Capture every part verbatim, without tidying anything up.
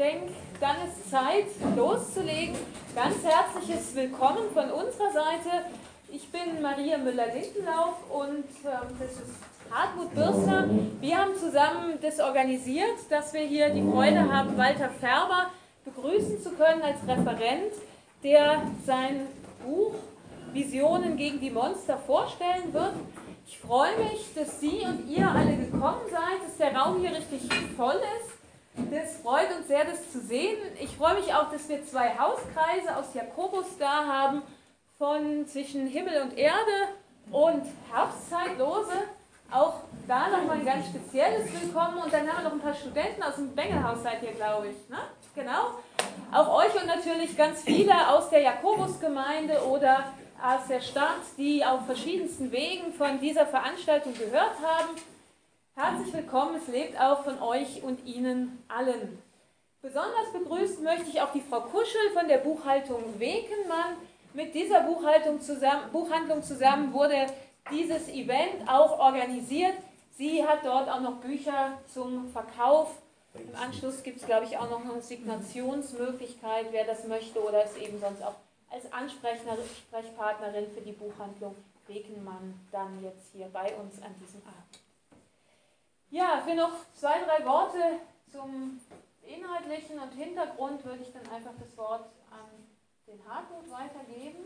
denke, dann ist Zeit loszulegen. Ganz herzliches Willkommen von unserer Seite. Ich bin Maria Müller-Lindenlauf und ähm, das ist Hartmut Bürstner. Wir haben zusammen das organisiert, dass wir hier die Freude haben, Walter Färber begrüßen zu können als Referent, der sein Buch Visionen gegen die Monster vorstellen wird. Ich freue mich, dass Sie und ihr alle gekommen seid, dass der Raum hier richtig voll ist. Das freut uns sehr, das zu sehen. Ich freue mich auch, dass wir zwei Hauskreise aus Jakobus da haben, von zwischen Himmel und Erde und Herbstzeitlose. Auch da nochmal ein ganz spezielles Willkommen. Und dann haben wir noch ein paar Studenten aus dem Bengelhaus, seid ihr, glaube ich. Ne? Genau. Auch euch und natürlich ganz viele aus der Jakobusgemeinde oder aus der Stadt, die auf verschiedensten Wegen von dieser Veranstaltung gehört haben. Herzlich willkommen, es lebt auch von euch und Ihnen allen. Besonders begrüßen möchte ich auch die Frau Kuschel von der Buchhaltung Wekenmann. Mit dieser Buchhaltung zusammen, Buchhandlung zusammen wurde dieses Event auch organisiert. Sie hat dort auch noch Bücher zum Verkauf. Im Anschluss gibt es, glaube ich, auch noch eine Signationsmöglichkeit, wer das möchte oder es eben sonst auch als Ansprechpartnerin für die Buchhandlung Wekenmann dann jetzt hier bei uns an diesem Abend. Ja, für noch zwei, drei Worte zum Inhaltlichen und Hintergrund würde ich dann einfach das Wort an den Hartmut weitergeben.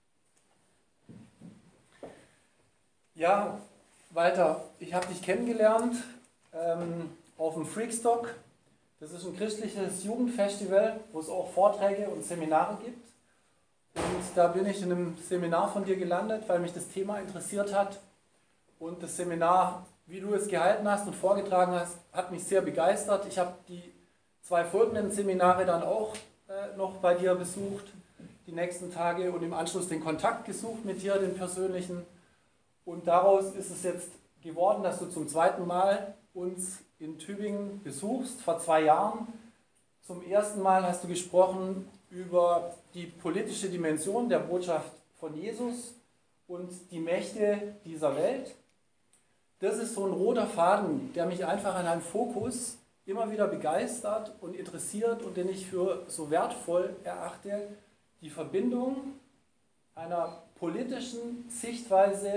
Ja, Walter, ich habe dich kennengelernt ähm, auf dem Freakstock. Das ist ein christliches Jugendfestival, wo es auch Vorträge und Seminare gibt. Und da bin ich in einem Seminar von dir gelandet, weil mich das Thema interessiert hat. Und das Seminar, wie du es gehalten hast und vorgetragen hast, hat mich sehr begeistert. Ich habe die zwei folgenden Seminare dann auch äh, noch bei dir besucht, die nächsten Tage, und im Anschluss den Kontakt gesucht mit dir, den persönlichen. Und daraus ist es jetzt geworden, dass du zum zweiten Mal uns in Tübingen besuchst, vor zwei Jahren. Zum ersten Mal hast du gesprochen über die politische Dimension der Botschaft von Jesus und die Mächte dieser Welt. Das ist so ein roter Faden, der mich einfach an einem Fokus immer wieder begeistert und interessiert und den ich für so wertvoll erachte, die Verbindung einer politischen Sichtweise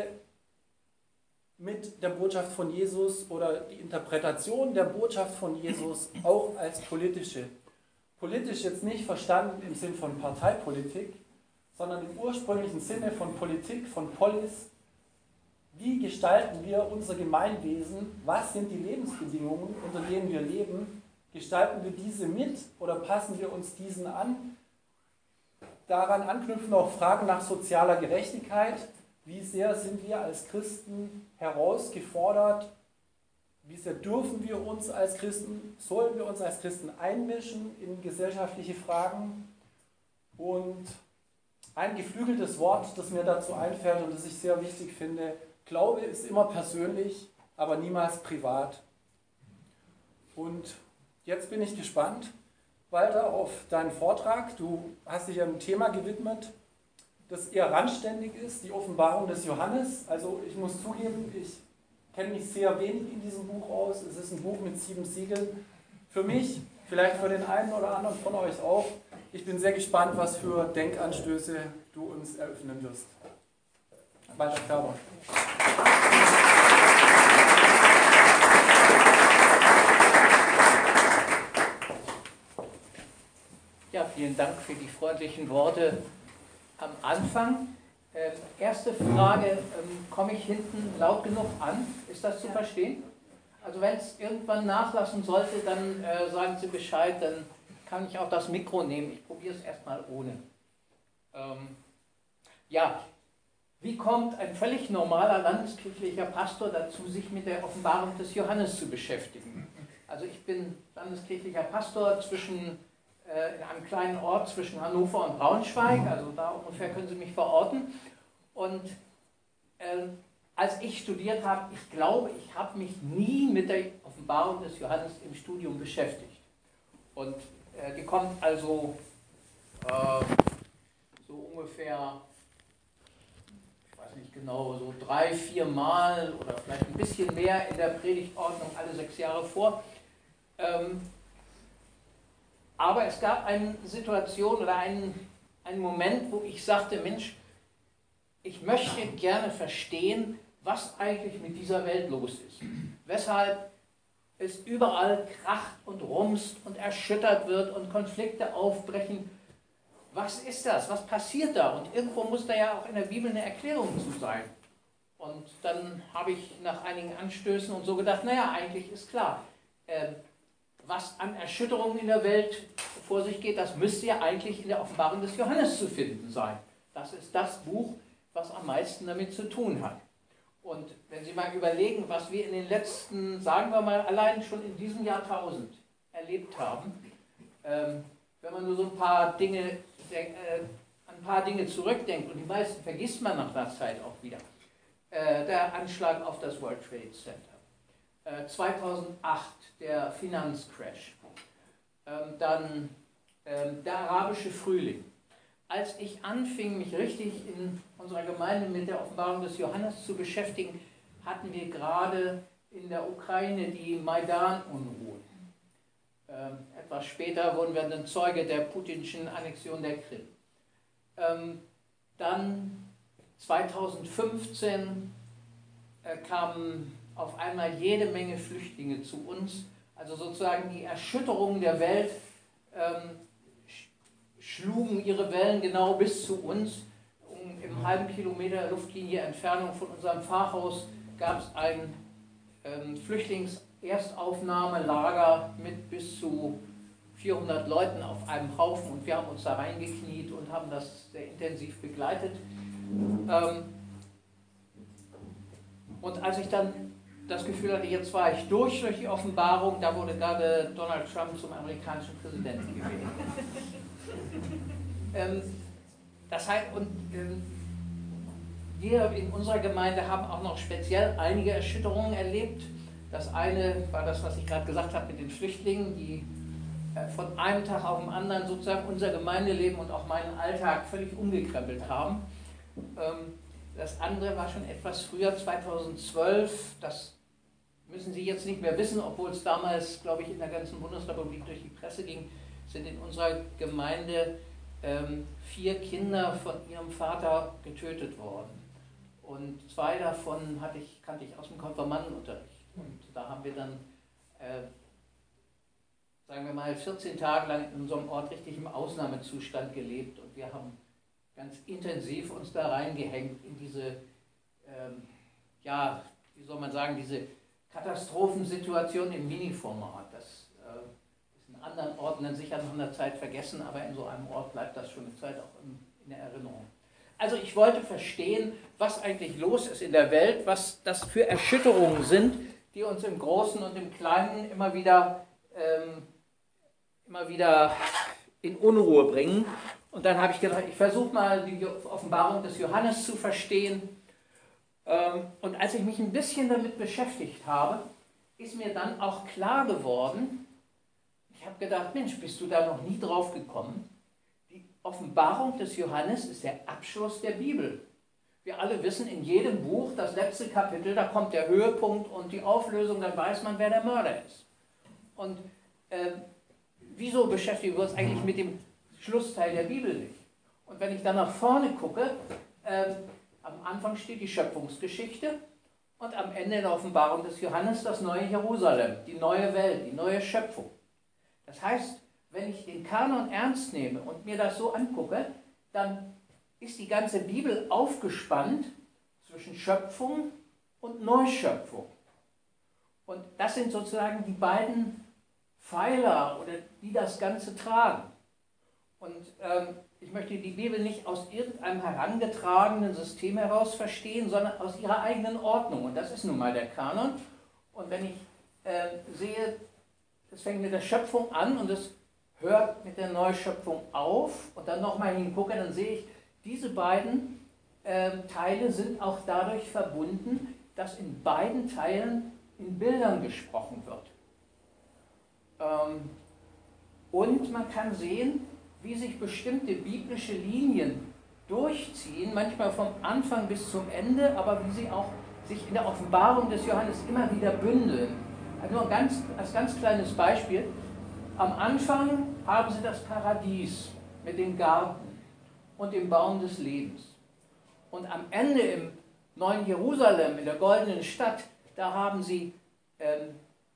mit der Botschaft von Jesus oder die Interpretation der Botschaft von Jesus auch als politische. Politisch jetzt nicht verstanden im Sinn von Parteipolitik, sondern im ursprünglichen Sinne von Politik, von Polis. Wie gestalten wir unser Gemeinwesen? Was sind die Lebensbedingungen, unter denen wir leben? Gestalten wir diese mit oder passen wir uns diesen an? Daran anknüpfen auch Fragen nach sozialer Gerechtigkeit. Wie sehr sind wir als Christen herausgefordert? Wie sehr dürfen wir uns als Christen, sollen wir uns als Christen einmischen in gesellschaftliche Fragen? Und ein geflügeltes Wort, das mir dazu einfällt und das ich sehr wichtig finde: Glaube ist immer persönlich, aber niemals privat. Und jetzt bin ich gespannt, Walter, auf deinen Vortrag. Du hast dich einem Thema gewidmet, das eher randständig ist, die Offenbarung des Johannes. Also ich muss zugeben, ich kenne mich sehr wenig in diesem Buch aus. Es ist ein Buch mit sieben Siegeln. Für mich, vielleicht für den einen oder anderen von euch auch. Ich bin sehr gespannt, was für Denkanstöße du uns eröffnen wirst. Walter Färber. Ja, vielen Dank für die freundlichen Worte am Anfang. Äh, erste Frage, ähm, komme ich hinten laut genug an? Ist das zu verstehen? Also wenn es irgendwann nachlassen sollte, dann äh, sagen Sie Bescheid, dann kann ich auch das Mikro nehmen. Ich probiere es erstmal ohne. Ähm, ja, wie kommt ein völlig normaler landeskirchlicher Pastor dazu, sich mit der Offenbarung des Johannes zu beschäftigen? Also ich bin landeskirchlicher Pastor zwischen, äh, in einem kleinen Ort zwischen Hannover und Braunschweig, also da ungefähr können Sie mich verorten. Und äh, als ich studiert habe, ich glaube, ich habe mich nie mit der Offenbarung des Johannes im Studium beschäftigt. Und äh, die kommt also äh, so ungefähr, ich weiß nicht genau, so drei, vier Mal oder vielleicht ein bisschen mehr in der Predigtordnung alle sechs Jahre vor. Ähm, Aber es gab eine Situation oder einen, einen Moment, wo ich sagte, Mensch, ich möchte gerne verstehen, was eigentlich mit dieser Welt los ist. Weshalb es überall kracht und rumst und erschüttert wird und Konflikte aufbrechen. Was ist das? Was passiert da? Und irgendwo muss da ja auch in der Bibel eine Erklärung zu sein. Und dann habe ich nach einigen Anstößen und so gedacht, naja, eigentlich ist klar, äh, was an Erschütterungen in der Welt vor sich geht, das müsste ja eigentlich in der Offenbarung des Johannes zu finden sein. Das ist das Buch, was am meisten damit zu tun hat. Und wenn Sie mal überlegen, was wir in den letzten, sagen wir mal, allein schon in diesem Jahrtausend erlebt haben, ähm, wenn man nur so ein paar Dinge, äh, ein paar Dinge zurückdenkt, und die meisten vergisst man nach einer Zeit auch wieder, äh, der Anschlag auf das World Trade Center, äh, zweitausendacht der Finanzcrash, äh, dann äh, der arabische Frühling. Als ich anfing, mich richtig in unserer Gemeinde mit der Offenbarung des Johannes zu beschäftigen, hatten wir gerade in der Ukraine die Maidan-Unruhen. Ähm, etwas später wurden wir dann Zeuge der putinschen Annexion der Krim. Ähm, dann zweitausendfünfzehn äh, kamen auf einmal jede Menge Flüchtlinge zu uns, also sozusagen die Erschütterungen der Welt ähm, schlugen ihre Wellen genau bis zu uns. Um, Im halben Kilometer Luftlinie Entfernung von unserem Pfarrhaus gab es ein ähm, Flüchtlingserstaufnahmelager mit bis zu vierhundert Leuten auf einem Haufen, und wir haben uns da reingekniet und haben das sehr intensiv begleitet. Ähm, und als ich dann das Gefühl hatte, jetzt war ich durch durch die Offenbarung, da wurde gerade Donald Trump zum amerikanischen Präsidenten gewählt. Ähm, das heißt, und ähm, wir in unserer Gemeinde haben auch noch speziell einige Erschütterungen erlebt. Das eine war das, was ich gerade gesagt habe mit den Flüchtlingen, die äh, von einem Tag auf den anderen sozusagen unser Gemeindeleben und auch meinen Alltag völlig umgekrempelt haben. Ähm, das andere war schon etwas früher, zweitausendzwölf, das müssen Sie jetzt nicht mehr wissen, obwohl es damals, glaube ich, in der ganzen Bundesrepublik durch die Presse ging, sind in unserer Gemeinde ähm, vier Kinder von ihrem Vater getötet worden. Und zwei davon hatte ich, kannte ich aus dem Konfirmandenunterricht. Und da haben wir dann, äh, sagen wir mal, vierzehn Tage lang in unserem Ort richtig im Ausnahmezustand gelebt. Und wir haben ganz intensiv uns da reingehängt in diese, ähm, ja, wie soll man sagen, diese Katastrophensituation im Mini-Format. Das äh, ist in anderen Orten dann sicher nach einer Zeit vergessen, aber in so einem Ort bleibt das schon eine Zeit auch in, in der Erinnerung. Also ich wollte verstehen, was eigentlich los ist in der Welt, was das für Erschütterungen sind, die uns im Großen und im Kleinen immer wieder, ähm, immer wieder in Unruhe bringen. Und dann habe ich gedacht, ich versuche mal die Offenbarung des Johannes zu verstehen. Und als ich mich ein bisschen damit beschäftigt habe, ist mir dann auch klar geworden, ich habe gedacht, Mensch, bist du da noch nie drauf gekommen? Die Offenbarung des Johannes ist der Abschluss der Bibel. Wir alle wissen, in jedem Buch, das letzte Kapitel, da kommt der Höhepunkt und die Auflösung, dann weiß man, wer der Mörder ist. Und äh, wieso beschäftigen wir uns eigentlich mit dem Schlussteil der Bibel nicht? Und wenn ich dann nach vorne gucke, äh, am Anfang steht die Schöpfungsgeschichte und am Ende in der Offenbarung des Johannes das neue Jerusalem, die neue Welt, die neue Schöpfung. Das heißt, wenn ich den Kanon ernst nehme und mir das so angucke, dann ist die ganze Bibel aufgespannt zwischen Schöpfung und Neuschöpfung. Und das sind sozusagen die beiden Pfeiler, oder die das Ganze tragen. Und ähm, ich möchte die Bibel nicht aus irgendeinem herangetragenen System heraus verstehen, sondern aus ihrer eigenen Ordnung. Und das ist nun mal der Kanon. Und wenn ich äh, sehe, es fängt mit der Schöpfung an und es hört mit der Neuschöpfung auf und dann nochmal hingucke, dann sehe ich, diese beiden äh, Teile sind auch dadurch verbunden, dass in beiden Teilen in Bildern gesprochen wird. Ähm, und man kann sehen, wie sich bestimmte biblische Linien durchziehen, manchmal vom Anfang bis zum Ende, aber wie sie auch sich in der Offenbarung des Johannes immer wieder bündeln. Also nur ein ganz, als ganz kleines Beispiel, Am Anfang haben sie das Paradies mit dem Garten und dem Baum des Lebens. Und am Ende im neuen Jerusalem, in der goldenen Stadt, da haben sie ähm,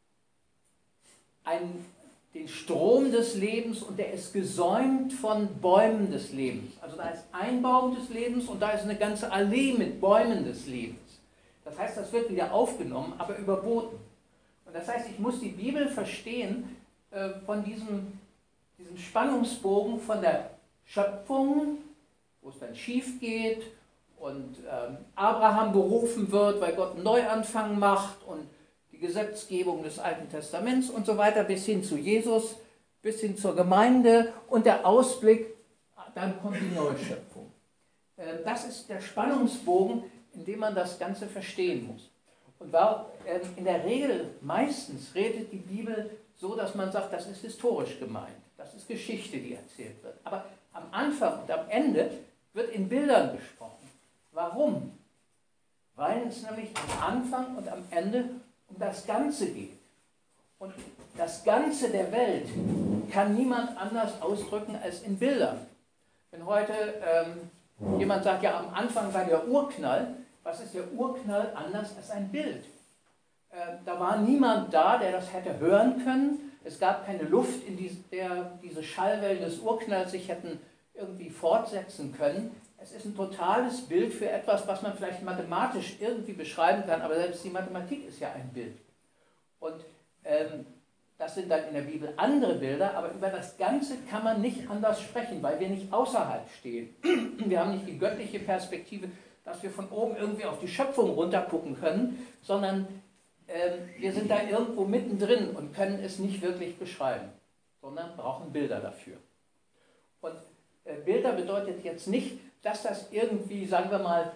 einen, den Strom des Lebens und der ist gesäumt von Bäumen des Lebens. Also da ist ein Baum des Lebens und da ist eine ganze Allee mit Bäumen des Lebens. Das heißt, das wird wieder aufgenommen, aber überboten. Und das heißt, ich muss die Bibel verstehen äh, von diesem, diesem Spannungsbogen von der Schöpfung, wo es dann schief geht und ähm, Abraham berufen wird, weil Gott einen Neuanfang macht und die Gesetzgebung des Alten Testaments und so weiter, bis hin zu Jesus, bis hin zur Gemeinde und der Ausblick, dann kommt die Neuschöpfung. Äh, das ist der Spannungsbogen, in dem man das Ganze verstehen muss. Und war, äh, in der Regel, meistens redet die Bibel so, dass man sagt, das ist historisch gemeint, das ist Geschichte, die erzählt wird. Aber am Anfang und am Ende wird in Bildern gesprochen. Warum? Weil es nämlich am Anfang und am Ende um das Ganze geht. Und das Ganze der Welt kann niemand anders ausdrücken als in Bildern. Wenn heute ähm, jemand sagt, ja, am Anfang war der Urknall, was ist der Urknall anders als ein Bild? Äh, da war niemand da, der das hätte hören können. Es gab keine Luft, in die, der diese Schallwellen des Urknalls sich hätten irgendwie fortsetzen können. Es ist ein totales Bild für etwas, was man vielleicht mathematisch irgendwie beschreiben kann, aber selbst die Mathematik ist ja ein Bild. Und ähm, das sind dann in der Bibel andere Bilder, aber über das Ganze kann man nicht anders sprechen, weil wir nicht außerhalb stehen. Wir haben nicht die göttliche Perspektive, dass wir von oben irgendwie auf die Schöpfung runtergucken können, sondern ähm, wir sind da irgendwo mittendrin und können es nicht wirklich beschreiben, sondern brauchen Bilder dafür. Und äh, Bilder bedeutet jetzt nicht, dass das irgendwie, sagen wir mal,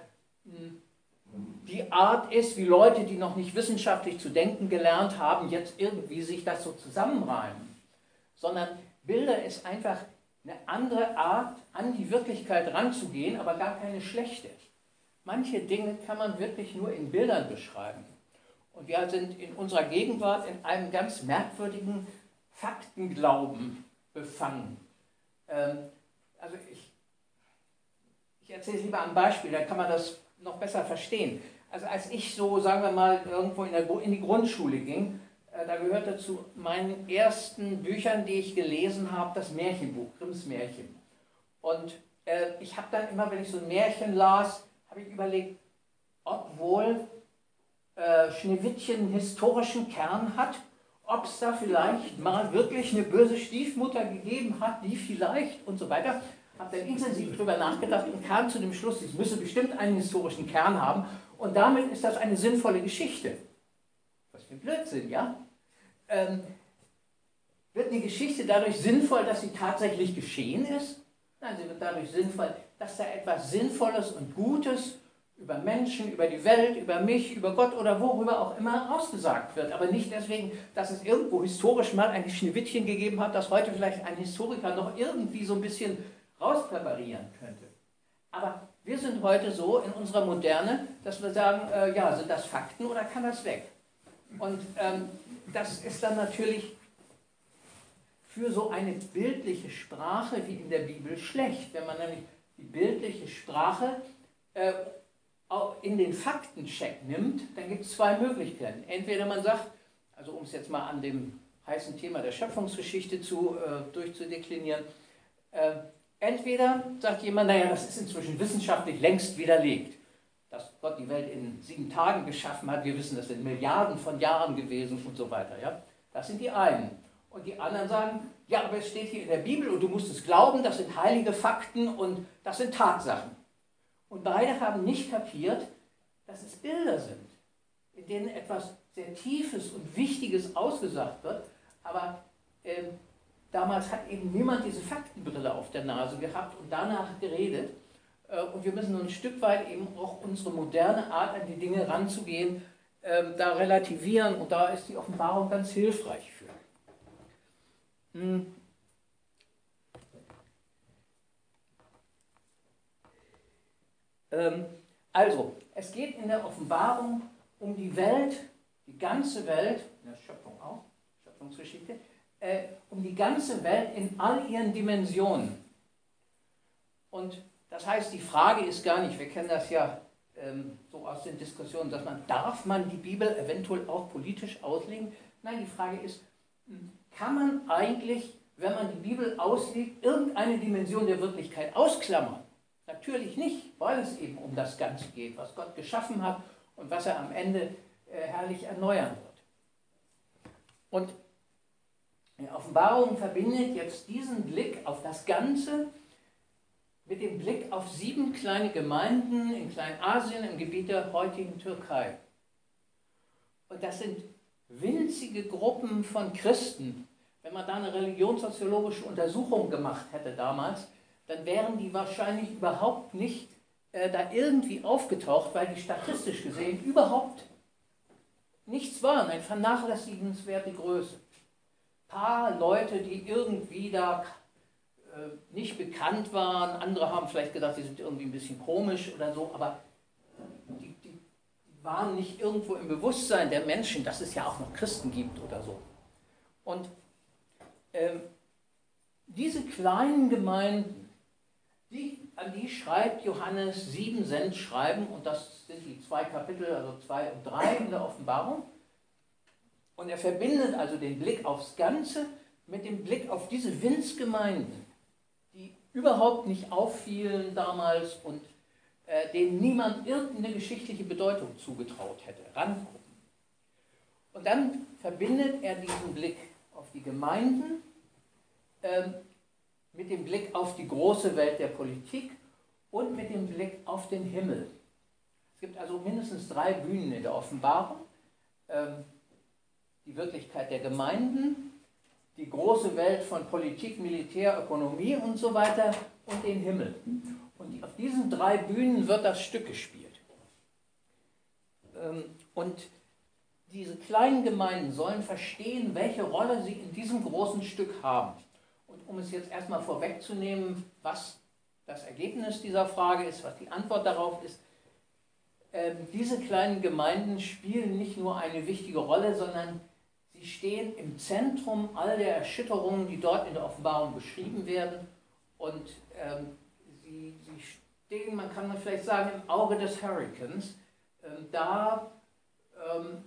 die Art ist, wie Leute, die noch nicht wissenschaftlich zu denken gelernt haben, jetzt irgendwie sich das so zusammenreimen. Sondern Bilder ist einfach eine andere Art, an die Wirklichkeit ranzugehen, aber gar keine schlechte. Manche Dinge kann man wirklich nur in Bildern beschreiben. Und wir sind in unserer Gegenwart in einem ganz merkwürdigen Faktenglauben befangen. Ähm, also ich Ich erzähle es lieber am Beispiel, dann kann man das noch besser verstehen. Also als ich so, sagen wir mal, irgendwo in, der, in die Grundschule ging, äh, da gehörte zu meinen ersten Büchern, die ich gelesen habe, das Märchenbuch, Grimms Märchen. Und äh, ich habe dann immer, wenn ich so ein Märchen las, habe ich überlegt, ob wohl äh, Schneewittchen einen historischen Kern hat, ob es da vielleicht mal wirklich eine böse Stiefmutter gegeben hat, die vielleicht und so weiter. Habe dann intensiv darüber nachgedacht und kam zu dem Schluss, es müsse bestimmt einen historischen Kern haben und damit ist das eine sinnvolle Geschichte. Was für ein Blödsinn, ja? Ähm, wird eine Geschichte dadurch sinnvoll, dass sie tatsächlich geschehen ist? Nein, sie wird dadurch sinnvoll, dass da etwas Sinnvolles und Gutes über Menschen, über die Welt, über mich, über Gott oder worüber auch immer ausgesagt wird. Aber nicht deswegen, dass es irgendwo historisch mal ein Schneewittchen gegeben hat, das heute vielleicht ein Historiker noch irgendwie so ein bisschen rauspräparieren könnte. Aber wir sind heute so in unserer Moderne, dass wir sagen, äh, ja, sind das Fakten oder kann das weg? Und ähm, das ist dann natürlich für so eine bildliche Sprache wie in der Bibel schlecht. Wenn man nämlich die bildliche Sprache äh, auch in den Faktencheck nimmt, dann gibt es zwei Möglichkeiten. Entweder man sagt, also um es jetzt mal an dem heißen Thema der Schöpfungsgeschichte zu, äh, durchzudeklinieren, äh, entweder sagt jemand, naja, das ist inzwischen wissenschaftlich längst widerlegt, dass Gott die Welt in sieben Tagen geschaffen hat, wir wissen, das sind Milliarden von Jahren gewesen und so weiter. Ja? Das sind die einen. Und die anderen sagen, ja, aber es steht hier in der Bibel und du musst es glauben, das sind heilige Fakten und das sind Tatsachen. Und beide haben nicht kapiert, dass es Bilder sind, in denen etwas sehr Tiefes und Wichtiges ausgesagt wird, aber ähm, damals hat eben niemand diese Faktenbrille auf der Nase gehabt und danach geredet. Und wir müssen ein Stück weit eben auch unsere moderne Art, an die Dinge ranzugehen, da relativieren. Und da ist die Offenbarung ganz hilfreich für. Hm. Also, es geht in der Offenbarung um die Welt, die ganze Welt, in der Schöpfung auch, Schöpfungsgeschichte, äh, um die ganze Welt in all ihren Dimensionen. Und das heißt, die Frage ist gar nicht, wir kennen das ja ähm, so aus den Diskussionen, dass man, darf man die Bibel eventuell auch politisch auslegen? Nein, die Frage ist, kann man eigentlich, wenn man die Bibel auslegt, irgendeine Dimension der Wirklichkeit ausklammern? Natürlich nicht, weil es eben um das Ganze geht, was Gott geschaffen hat und was er am Ende äh, herrlich erneuern wird. Und die Offenbarung verbindet jetzt diesen Blick auf das Ganze mit dem Blick auf sieben kleine Gemeinden in Kleinasien im Gebiet der heutigen Türkei. Und das sind winzige Gruppen von Christen. Wenn man da eine religionssoziologische Untersuchung gemacht hätte damals, dann wären die wahrscheinlich überhaupt nicht äh, da irgendwie aufgetaucht, weil die statistisch gesehen überhaupt nichts waren, eine vernachlässigenswerte Größe. Ein paar Leute, die irgendwie da nicht bekannt waren, andere haben vielleicht gedacht, die sind irgendwie ein bisschen komisch oder so, aber die, die, die waren nicht irgendwo im Bewusstsein der Menschen, dass es ja auch noch Christen gibt oder so. Und ähm, diese kleinen Gemeinden, die, an die schreibt Johannes sieben Sendschreiben, und das sind die zwei Kapitel, also zwei und drei in der Offenbarung. Und er verbindet also den Blick aufs Ganze mit dem Blick auf diese Winzgemeinden, die überhaupt nicht auffielen damals und äh, denen niemand irgendeine geschichtliche Bedeutung zugetraut hätte. Randgruppen. Und dann verbindet er diesen Blick auf die Gemeinden äh, mit dem Blick auf die große Welt der Politik und mit dem Blick auf den Himmel. Es gibt also mindestens drei Bühnen in der Offenbarung. Ähm, die Wirklichkeit der Gemeinden, die große Welt von Politik, Militär, Ökonomie und so weiter und den Himmel. Und auf diesen drei Bühnen wird das Stück gespielt. Und diese kleinen Gemeinden sollen verstehen, welche Rolle sie in diesem großen Stück haben. Und um es jetzt erstmal vorwegzunehmen, was das Ergebnis dieser Frage ist, was die Antwort darauf ist, diese kleinen Gemeinden spielen nicht nur eine wichtige Rolle, sondern sie stehen im Zentrum all der Erschütterungen, die dort in der Offenbarung beschrieben werden. Und ähm, sie, sie stehen, man kann vielleicht sagen, im Auge des Hurrikans, ähm, da, ähm,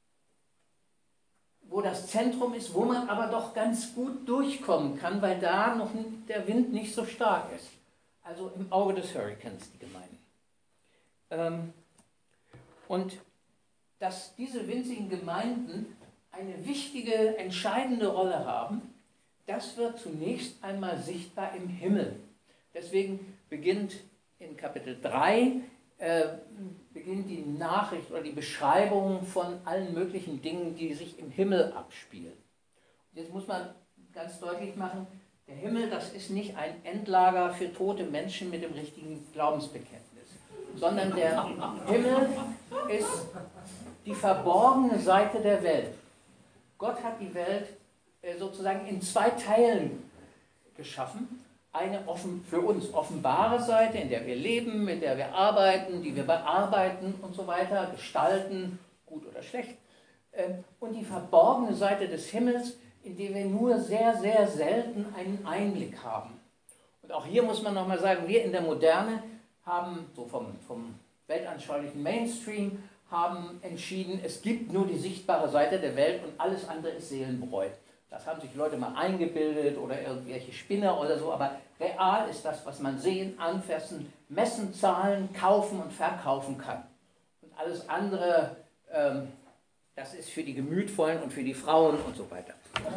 wo das Zentrum ist, wo man aber doch ganz gut durchkommen kann, weil da noch der Wind nicht so stark ist. Also im Auge des Hurrikans, die Gemeinden. Ähm, und dass diese winzigen Gemeinden eine wichtige, entscheidende Rolle haben, das wird zunächst einmal sichtbar im Himmel. Deswegen beginnt in Kapitel drei äh, beginnt die Nachricht oder die Beschreibung von allen möglichen Dingen, die sich im Himmel abspielen. Jetzt muss man ganz deutlich machen, der Himmel, das ist nicht ein Endlager für tote Menschen mit dem richtigen Glaubensbekenntnis, sondern der Himmel ist die verborgene Seite der Welt. Gott hat die Welt sozusagen in zwei Teilen geschaffen. Eine offen, für uns offenbare Seite, in der wir leben, mit der wir arbeiten, die wir bearbeiten und so weiter, gestalten, gut oder schlecht. Und die verborgene Seite des Himmels, in der wir nur sehr, sehr selten einen Einblick haben. Und auch hier muss man nochmal sagen, wir in der Moderne haben, so vom, vom weltanschaulichen Mainstream, haben entschieden, es gibt nur die sichtbare Seite der Welt und alles andere ist Seelenbräu. Das haben sich Leute mal eingebildet oder irgendwelche Spinner oder so, aber real ist das, was man sehen, anfassen, messen, zahlen, kaufen und verkaufen kann. Und alles andere, ähm, das ist für die Gemütvollen und für die Frauen und so weiter.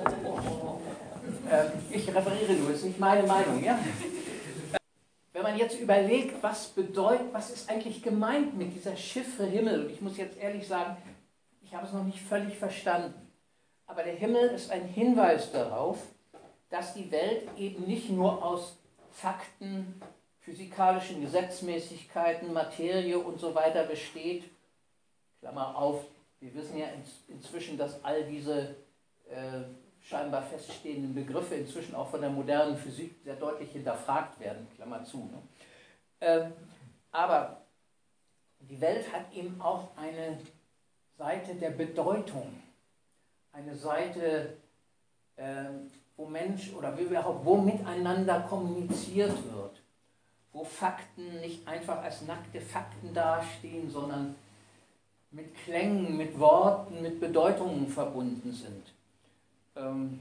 ähm, ich referiere nur, das ist nicht meine Meinung, ja? Wenn man jetzt überlegt, was bedeutet, was ist eigentlich gemeint mit dieser Chiffre Himmel, und ich muss jetzt ehrlich sagen, ich habe es noch nicht völlig verstanden, aber der Himmel ist ein Hinweis darauf, dass die Welt eben nicht nur aus Fakten, physikalischen Gesetzmäßigkeiten, Materie und so weiter besteht. Klammer auf, wir wissen ja inzwischen, dass all diese äh, scheinbar feststehenden Begriffe inzwischen auch von der modernen Physik sehr deutlich hinterfragt werden, Klammer zu. Ne? Ähm, aber die Welt hat eben auch eine Seite der Bedeutung, eine Seite äh, wo Mensch oder wie überhaupt, wo miteinander kommuniziert wird, wo Fakten nicht einfach als nackte Fakten dastehen, sondern mit Klängen, mit Worten, mit Bedeutungen verbunden sind. Ähm,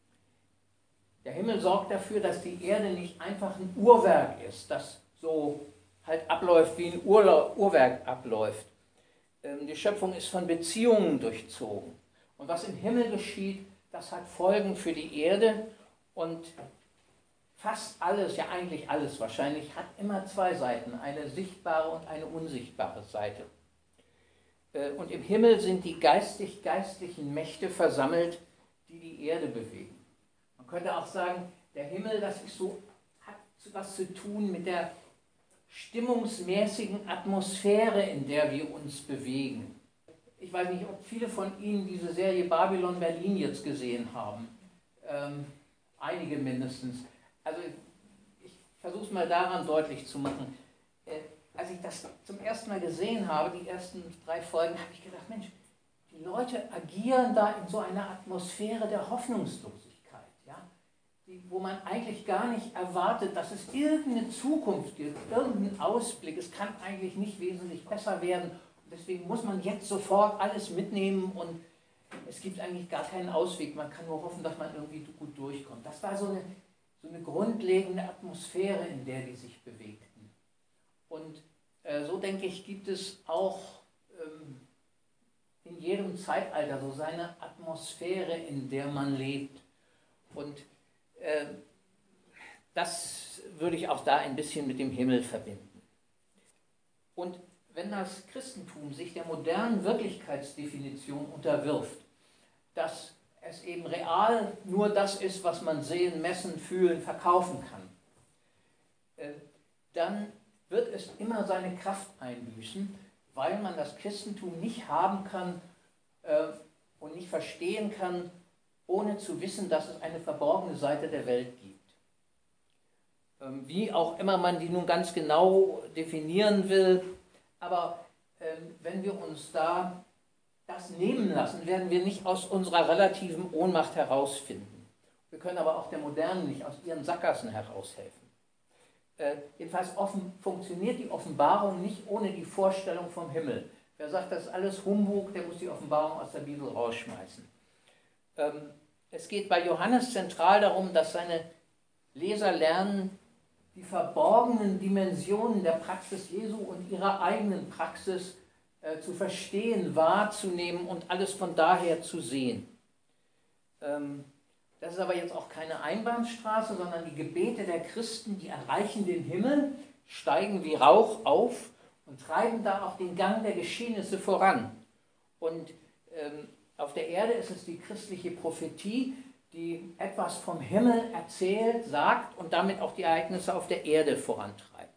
der Himmel sorgt dafür, dass die Erde nicht einfach ein Uhrwerk ist, das so halt abläuft, wie ein Ur Uhrwerk abläuft. Ähm, die Schöpfung ist von Beziehungen durchzogen. Und was im Himmel geschieht, das hat Folgen für die Erde, und fast alles, ja eigentlich alles wahrscheinlich, hat immer zwei Seiten, eine sichtbare und eine unsichtbare Seite. Und im Himmel sind die geistig-geistlichen Mächte versammelt, die die Erde bewegen. Man könnte auch sagen, der Himmel, das ist so, hat was zu tun mit der stimmungsmäßigen Atmosphäre, in der wir uns bewegen. Ich weiß nicht, ob viele von Ihnen diese Serie Babylon Berlin jetzt gesehen haben. Ähm, einige mindestens. Also ich versuche es mal daran deutlich zu machen. Äh, als ich das zum ersten Mal gesehen habe, die ersten drei Folgen, habe ich gedacht, Mensch, die Leute agieren da in so einer Atmosphäre der Hoffnungslosigkeit, ja? Die, wo man eigentlich gar nicht erwartet, dass es irgendeine Zukunft gibt, irgendeinen Ausblick. Es kann eigentlich nicht wesentlich besser werden. Deswegen muss man jetzt sofort alles mitnehmen und es gibt eigentlich gar keinen Ausweg. Man kann nur hoffen, dass man irgendwie gut durchkommt. Das war so eine, so eine grundlegende Atmosphäre, in der die sich bewegten. Und äh, so, denke ich, gibt es auch ähm, in jedem Zeitalter so seine Atmosphäre, in der man lebt. Und äh, das würde ich auch da ein bisschen mit dem Himmel verbinden. Und wenn das Christentum sich der modernen Wirklichkeitsdefinition unterwirft, dass es eben real nur das ist, was man sehen, messen, fühlen, verkaufen kann, dann wird es immer seine Kraft einbüßen, weil man das Christentum nicht haben kann und nicht verstehen kann, ohne zu wissen, dass es eine verborgene Seite der Welt gibt. Wie auch immer man die nun ganz genau definieren will, aber äh, wenn wir uns da das nehmen lassen, werden wir nicht aus unserer relativen Ohnmacht herausfinden. Wir können aber auch der Modernen nicht aus ihren Sackgassen heraushelfen. Äh, jedenfalls offen, funktioniert die Offenbarung nicht ohne die Vorstellung vom Himmel. Wer sagt, das ist alles Humbug, der muss die Offenbarung aus der Bibel rausschmeißen. Ähm, es geht bei Johannes zentral darum, dass seine Leser lernen, die verborgenen Dimensionen der Praxis Jesu und ihrer eigenen Praxis äh, zu verstehen, wahrzunehmen und alles von daher zu sehen. Ähm, das ist aber jetzt auch keine Einbahnstraße, sondern die Gebete der Christen, die erreichen den Himmel, steigen wie Rauch auf und treiben da auch den Gang der Geschehnisse voran. Und ähm, auf der Erde ist es die christliche Prophetie, die etwas vom Himmel erzählt, sagt und damit auch die Ereignisse auf der Erde vorantreibt.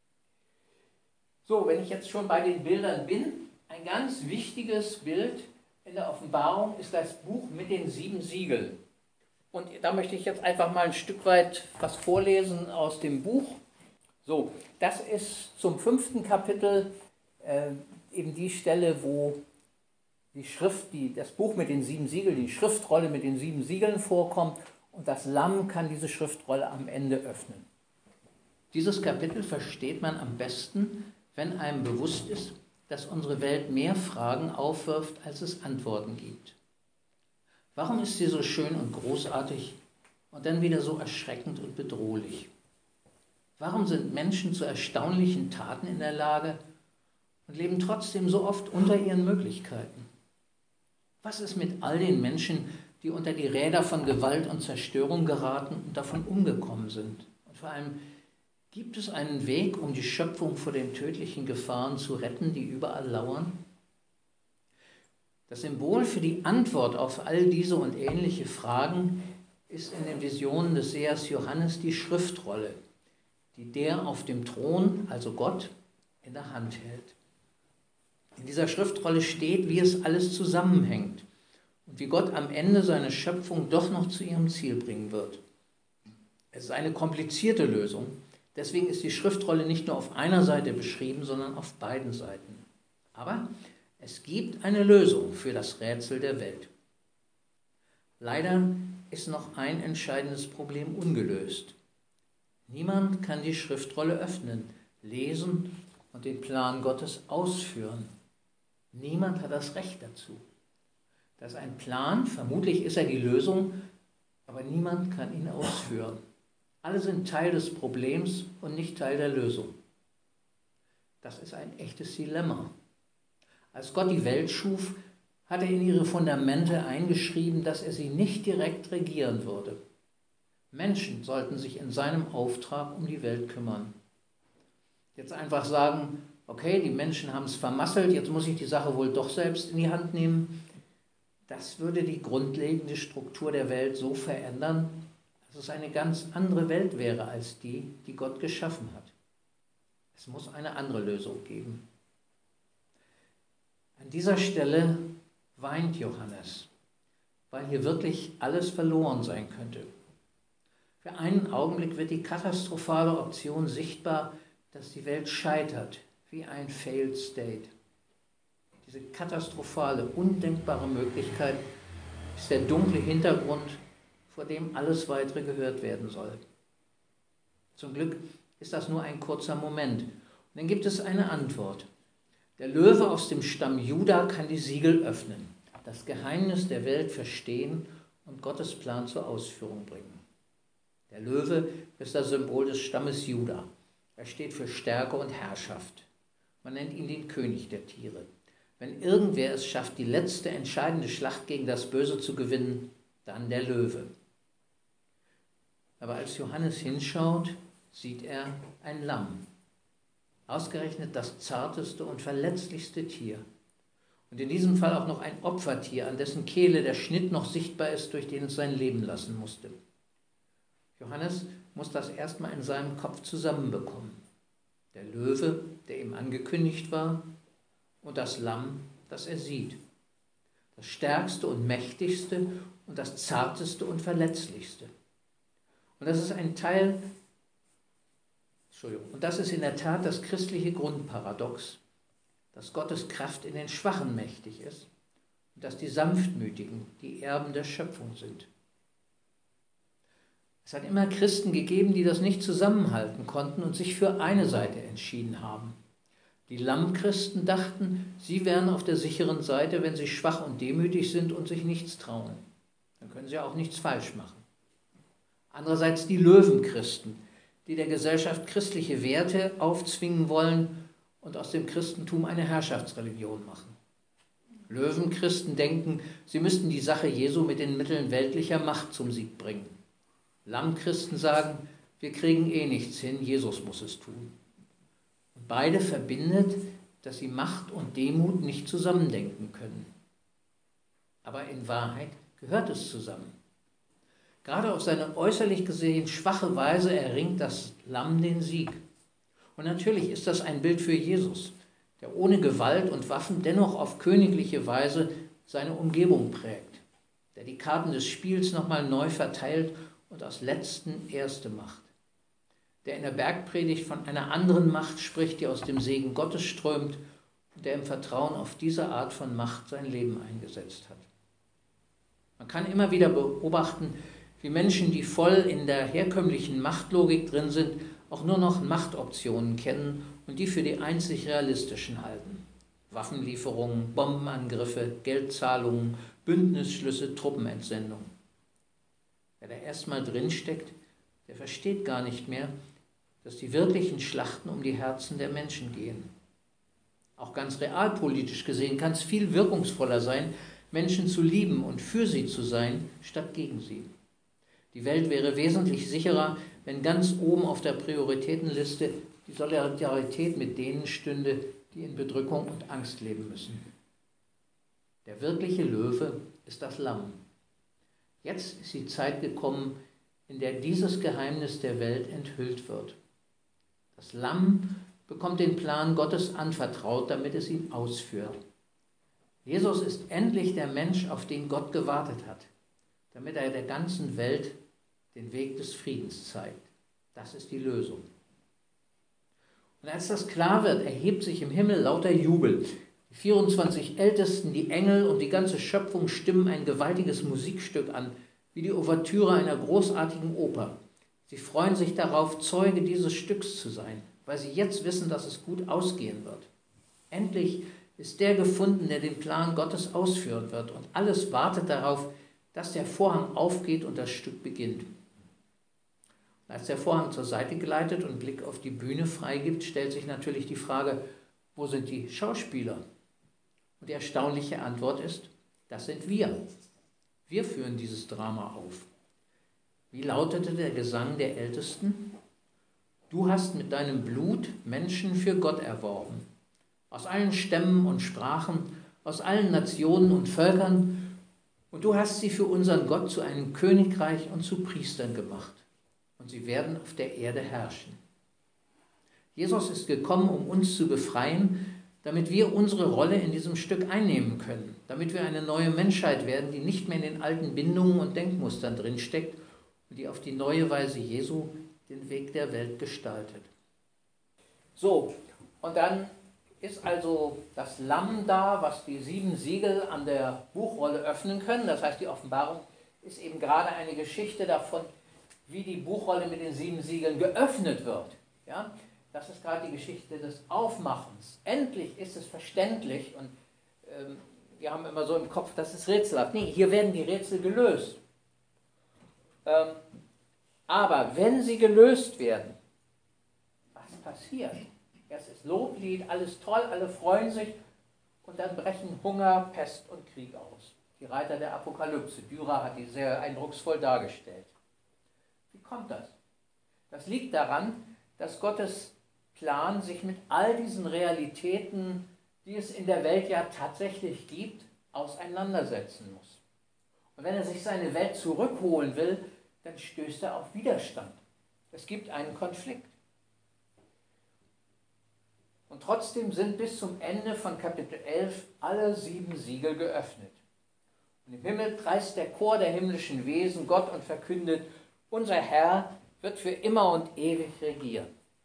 So, wenn ich jetzt schon bei den Bildern bin, ein ganz wichtiges Bild in der Offenbarung ist das Buch mit den sieben Siegeln. Und da möchte ich jetzt einfach mal ein Stück weit was vorlesen aus dem Buch. So, das ist zum fünften Kapitel äh, eben die Stelle, wo die Schrift, die, das Buch mit den sieben Siegeln, die Schriftrolle mit den sieben Siegeln vorkommt und das Lamm kann diese Schriftrolle am Ende öffnen. Dieses Kapitel versteht man am besten, wenn einem bewusst ist, dass unsere Welt mehr Fragen aufwirft, als es Antworten gibt. Warum ist sie so schön und großartig und dann wieder so erschreckend und bedrohlich? Warum sind Menschen zu erstaunlichen Taten in der Lage und leben trotzdem so oft unter ihren Möglichkeiten? Was ist mit all den Menschen, die unter die Räder von Gewalt und Zerstörung geraten und davon umgekommen sind? Und vor allem, gibt es einen Weg, um die Schöpfung vor den tödlichen Gefahren zu retten, die überall lauern? Das Symbol für die Antwort auf all diese und ähnliche Fragen ist in den Visionen des Sehers Johannes die Schriftrolle, die der auf dem Thron, also Gott, in der Hand hält. In dieser Schriftrolle steht, wie es alles zusammenhängt und wie Gott am Ende seine Schöpfung doch noch zu ihrem Ziel bringen wird. Es ist eine komplizierte Lösung, deswegen ist die Schriftrolle nicht nur auf einer Seite beschrieben, sondern auf beiden Seiten. Aber es gibt eine Lösung für das Rätsel der Welt. Leider ist noch ein entscheidendes Problem ungelöst. Niemand kann die Schriftrolle öffnen, lesen und den Plan Gottes ausführen. Niemand hat das Recht dazu. Das ist ein Plan, vermutlich ist er die Lösung, aber niemand kann ihn ausführen. Alle sind Teil des Problems und nicht Teil der Lösung. Das ist ein echtes Dilemma. Als Gott die Welt schuf, hat er in ihre Fundamente eingeschrieben, dass er sie nicht direkt regieren würde. Menschen sollten sich in seinem Auftrag um die Welt kümmern. Jetzt einfach sagen, okay, die Menschen haben es vermasselt, jetzt muss ich die Sache wohl doch selbst in die Hand nehmen. Das würde die grundlegende Struktur der Welt so verändern, dass es eine ganz andere Welt wäre als die, die Gott geschaffen hat. Es muss eine andere Lösung geben. An dieser Stelle weint Johannes, weil hier wirklich alles verloren sein könnte. Für einen Augenblick wird die katastrophale Option sichtbar, dass die Welt scheitert, wie ein Failed State. Diese katastrophale, undenkbare Möglichkeit ist der dunkle Hintergrund, vor dem alles Weitere gehört werden soll. Zum Glück ist das nur ein kurzer Moment. Und dann gibt es eine Antwort. Der Löwe aus dem Stamm Juda kann die Siegel öffnen, das Geheimnis der Welt verstehen und Gottes Plan zur Ausführung bringen. Der Löwe ist das Symbol des Stammes Juda. Er steht für Stärke und Herrschaft. Man nennt ihn den König der Tiere. Wenn irgendwer es schafft, die letzte entscheidende Schlacht gegen das Böse zu gewinnen, dann der Löwe. Aber als Johannes hinschaut, sieht er ein Lamm. Ausgerechnet das zarteste und verletzlichste Tier. Und in diesem Fall auch noch ein Opfertier, an dessen Kehle der Schnitt noch sichtbar ist, durch den es sein Leben lassen musste. Johannes muss das erstmal in seinem Kopf zusammenbekommen. Der Löwe, der ihm angekündigt war, und das Lamm, das er sieht. Das stärkste und mächtigste und das zarteste und verletzlichste. Und das ist ein Teil, Entschuldigung, und das ist in der Tat das christliche Grundparadox, dass Gottes Kraft in den Schwachen mächtig ist und dass die Sanftmütigen die Erben der Schöpfung sind. Es hat immer Christen gegeben, die das nicht zusammenhalten konnten und sich für eine Seite entschieden haben. Die Lammchristen dachten, sie wären auf der sicheren Seite, wenn sie schwach und demütig sind und sich nichts trauen. Dann können sie auch nichts falsch machen. Andererseits die Löwenchristen, die der Gesellschaft christliche Werte aufzwingen wollen und aus dem Christentum eine Herrschaftsreligion machen. Löwenchristen denken, sie müssten die Sache Jesu mit den Mitteln weltlicher Macht zum Sieg bringen. Lammchristen sagen, wir kriegen eh nichts hin, Jesus muss es tun. Und beide verbindet, dass sie Macht und Demut nicht zusammendenken können. Aber in Wahrheit gehört es zusammen. Gerade auf seine äußerlich gesehen schwache Weise erringt das Lamm den Sieg. Und natürlich ist das ein Bild für Jesus, der ohne Gewalt und Waffen dennoch auf königliche Weise seine Umgebung prägt, der die Karten des Spiels nochmal neu verteilt und aus Letzten Erste macht, der in der Bergpredigt von einer anderen Macht spricht, die aus dem Segen Gottes strömt und der im Vertrauen auf diese Art von Macht sein Leben eingesetzt hat. Man kann immer wieder beobachten, wie Menschen, die voll in der herkömmlichen Machtlogik drin sind, auch nur noch Machtoptionen kennen und die für die einzig realistischen halten. Waffenlieferungen, Bombenangriffe, Geldzahlungen, Bündnisschlüsse, Truppenentsendung. Wer da erstmal drinsteckt, der versteht gar nicht mehr, dass die wirklichen Schlachten um die Herzen der Menschen gehen. Auch ganz realpolitisch gesehen kann es viel wirkungsvoller sein, Menschen zu lieben und für sie zu sein, statt gegen sie. Die Welt wäre wesentlich sicherer, wenn ganz oben auf der Prioritätenliste die Solidarität mit denen stünde, die in Bedrückung und Angst leben müssen. Der wirkliche Löwe ist das Lamm. Jetzt ist die Zeit gekommen, in der dieses Geheimnis der Welt enthüllt wird. Das Lamm bekommt den Plan Gottes anvertraut, damit es ihn ausführt. Jesus ist endlich der Mensch, auf den Gott gewartet hat, damit er der ganzen Welt den Weg des Friedens zeigt. Das ist die Lösung. Und als das klar wird, erhebt sich im Himmel lauter Jubel. Die vierundzwanzig Ältesten, die Engel und die ganze Schöpfung stimmen ein gewaltiges Musikstück an, wie die Ouvertüre einer großartigen Oper. Sie freuen sich darauf, Zeuge dieses Stücks zu sein, weil sie jetzt wissen, dass es gut ausgehen wird. Endlich ist der gefunden, der den Plan Gottes ausführen wird, und alles wartet darauf, dass der Vorhang aufgeht und das Stück beginnt. Und als der Vorhang zur Seite gleitet und Blick auf die Bühne freigibt, stellt sich natürlich die Frage, wo sind die Schauspieler? Und die erstaunliche Antwort ist, das sind wir. Wir führen dieses Drama auf. Wie lautete der Gesang der Ältesten? Du hast mit deinem Blut Menschen für Gott erworben. Aus allen Stämmen und Sprachen, aus allen Nationen und Völkern. Und du hast sie für unseren Gott zu einem Königreich und zu Priestern gemacht. Und sie werden auf der Erde herrschen. Jesus ist gekommen, um uns zu befreien, damit wir unsere Rolle in diesem Stück einnehmen können, damit wir eine neue Menschheit werden, die nicht mehr in den alten Bindungen und Denkmustern drinsteckt und die auf die neue Weise Jesu den Weg der Welt gestaltet. So, und dann ist also das Lamm da, was die sieben Siegel an der Buchrolle öffnen können. Das heißt, die Offenbarung ist eben gerade eine Geschichte davon, wie die Buchrolle mit den sieben Siegeln geöffnet wird. Ja? Das ist gerade die Geschichte des Aufmachens. Endlich ist es verständlich und ähm, wir haben immer so im Kopf, das ist rätselhaft. Nee, hier werden die Rätsel gelöst. Ähm, aber wenn sie gelöst werden, was passiert? Erst ist Loblied, alles toll, alle freuen sich und dann brechen Hunger, Pest und Krieg aus. Die Reiter der Apokalypse, Dürer hat die sehr eindrucksvoll dargestellt. Wie kommt das? Das liegt daran, dass Gottes Plan sich mit all diesen Realitäten, die es in der Welt ja tatsächlich gibt, auseinandersetzen muss. Und wenn er sich seine Welt zurückholen will, dann stößt er auf Widerstand. Es gibt einen Konflikt. Und trotzdem sind bis zum Ende von Kapitel elf alle sieben Siegel geöffnet. Und im Himmel preist der Chor der himmlischen Wesen Gott und verkündet, unser Herr wird für immer und ewig regieren.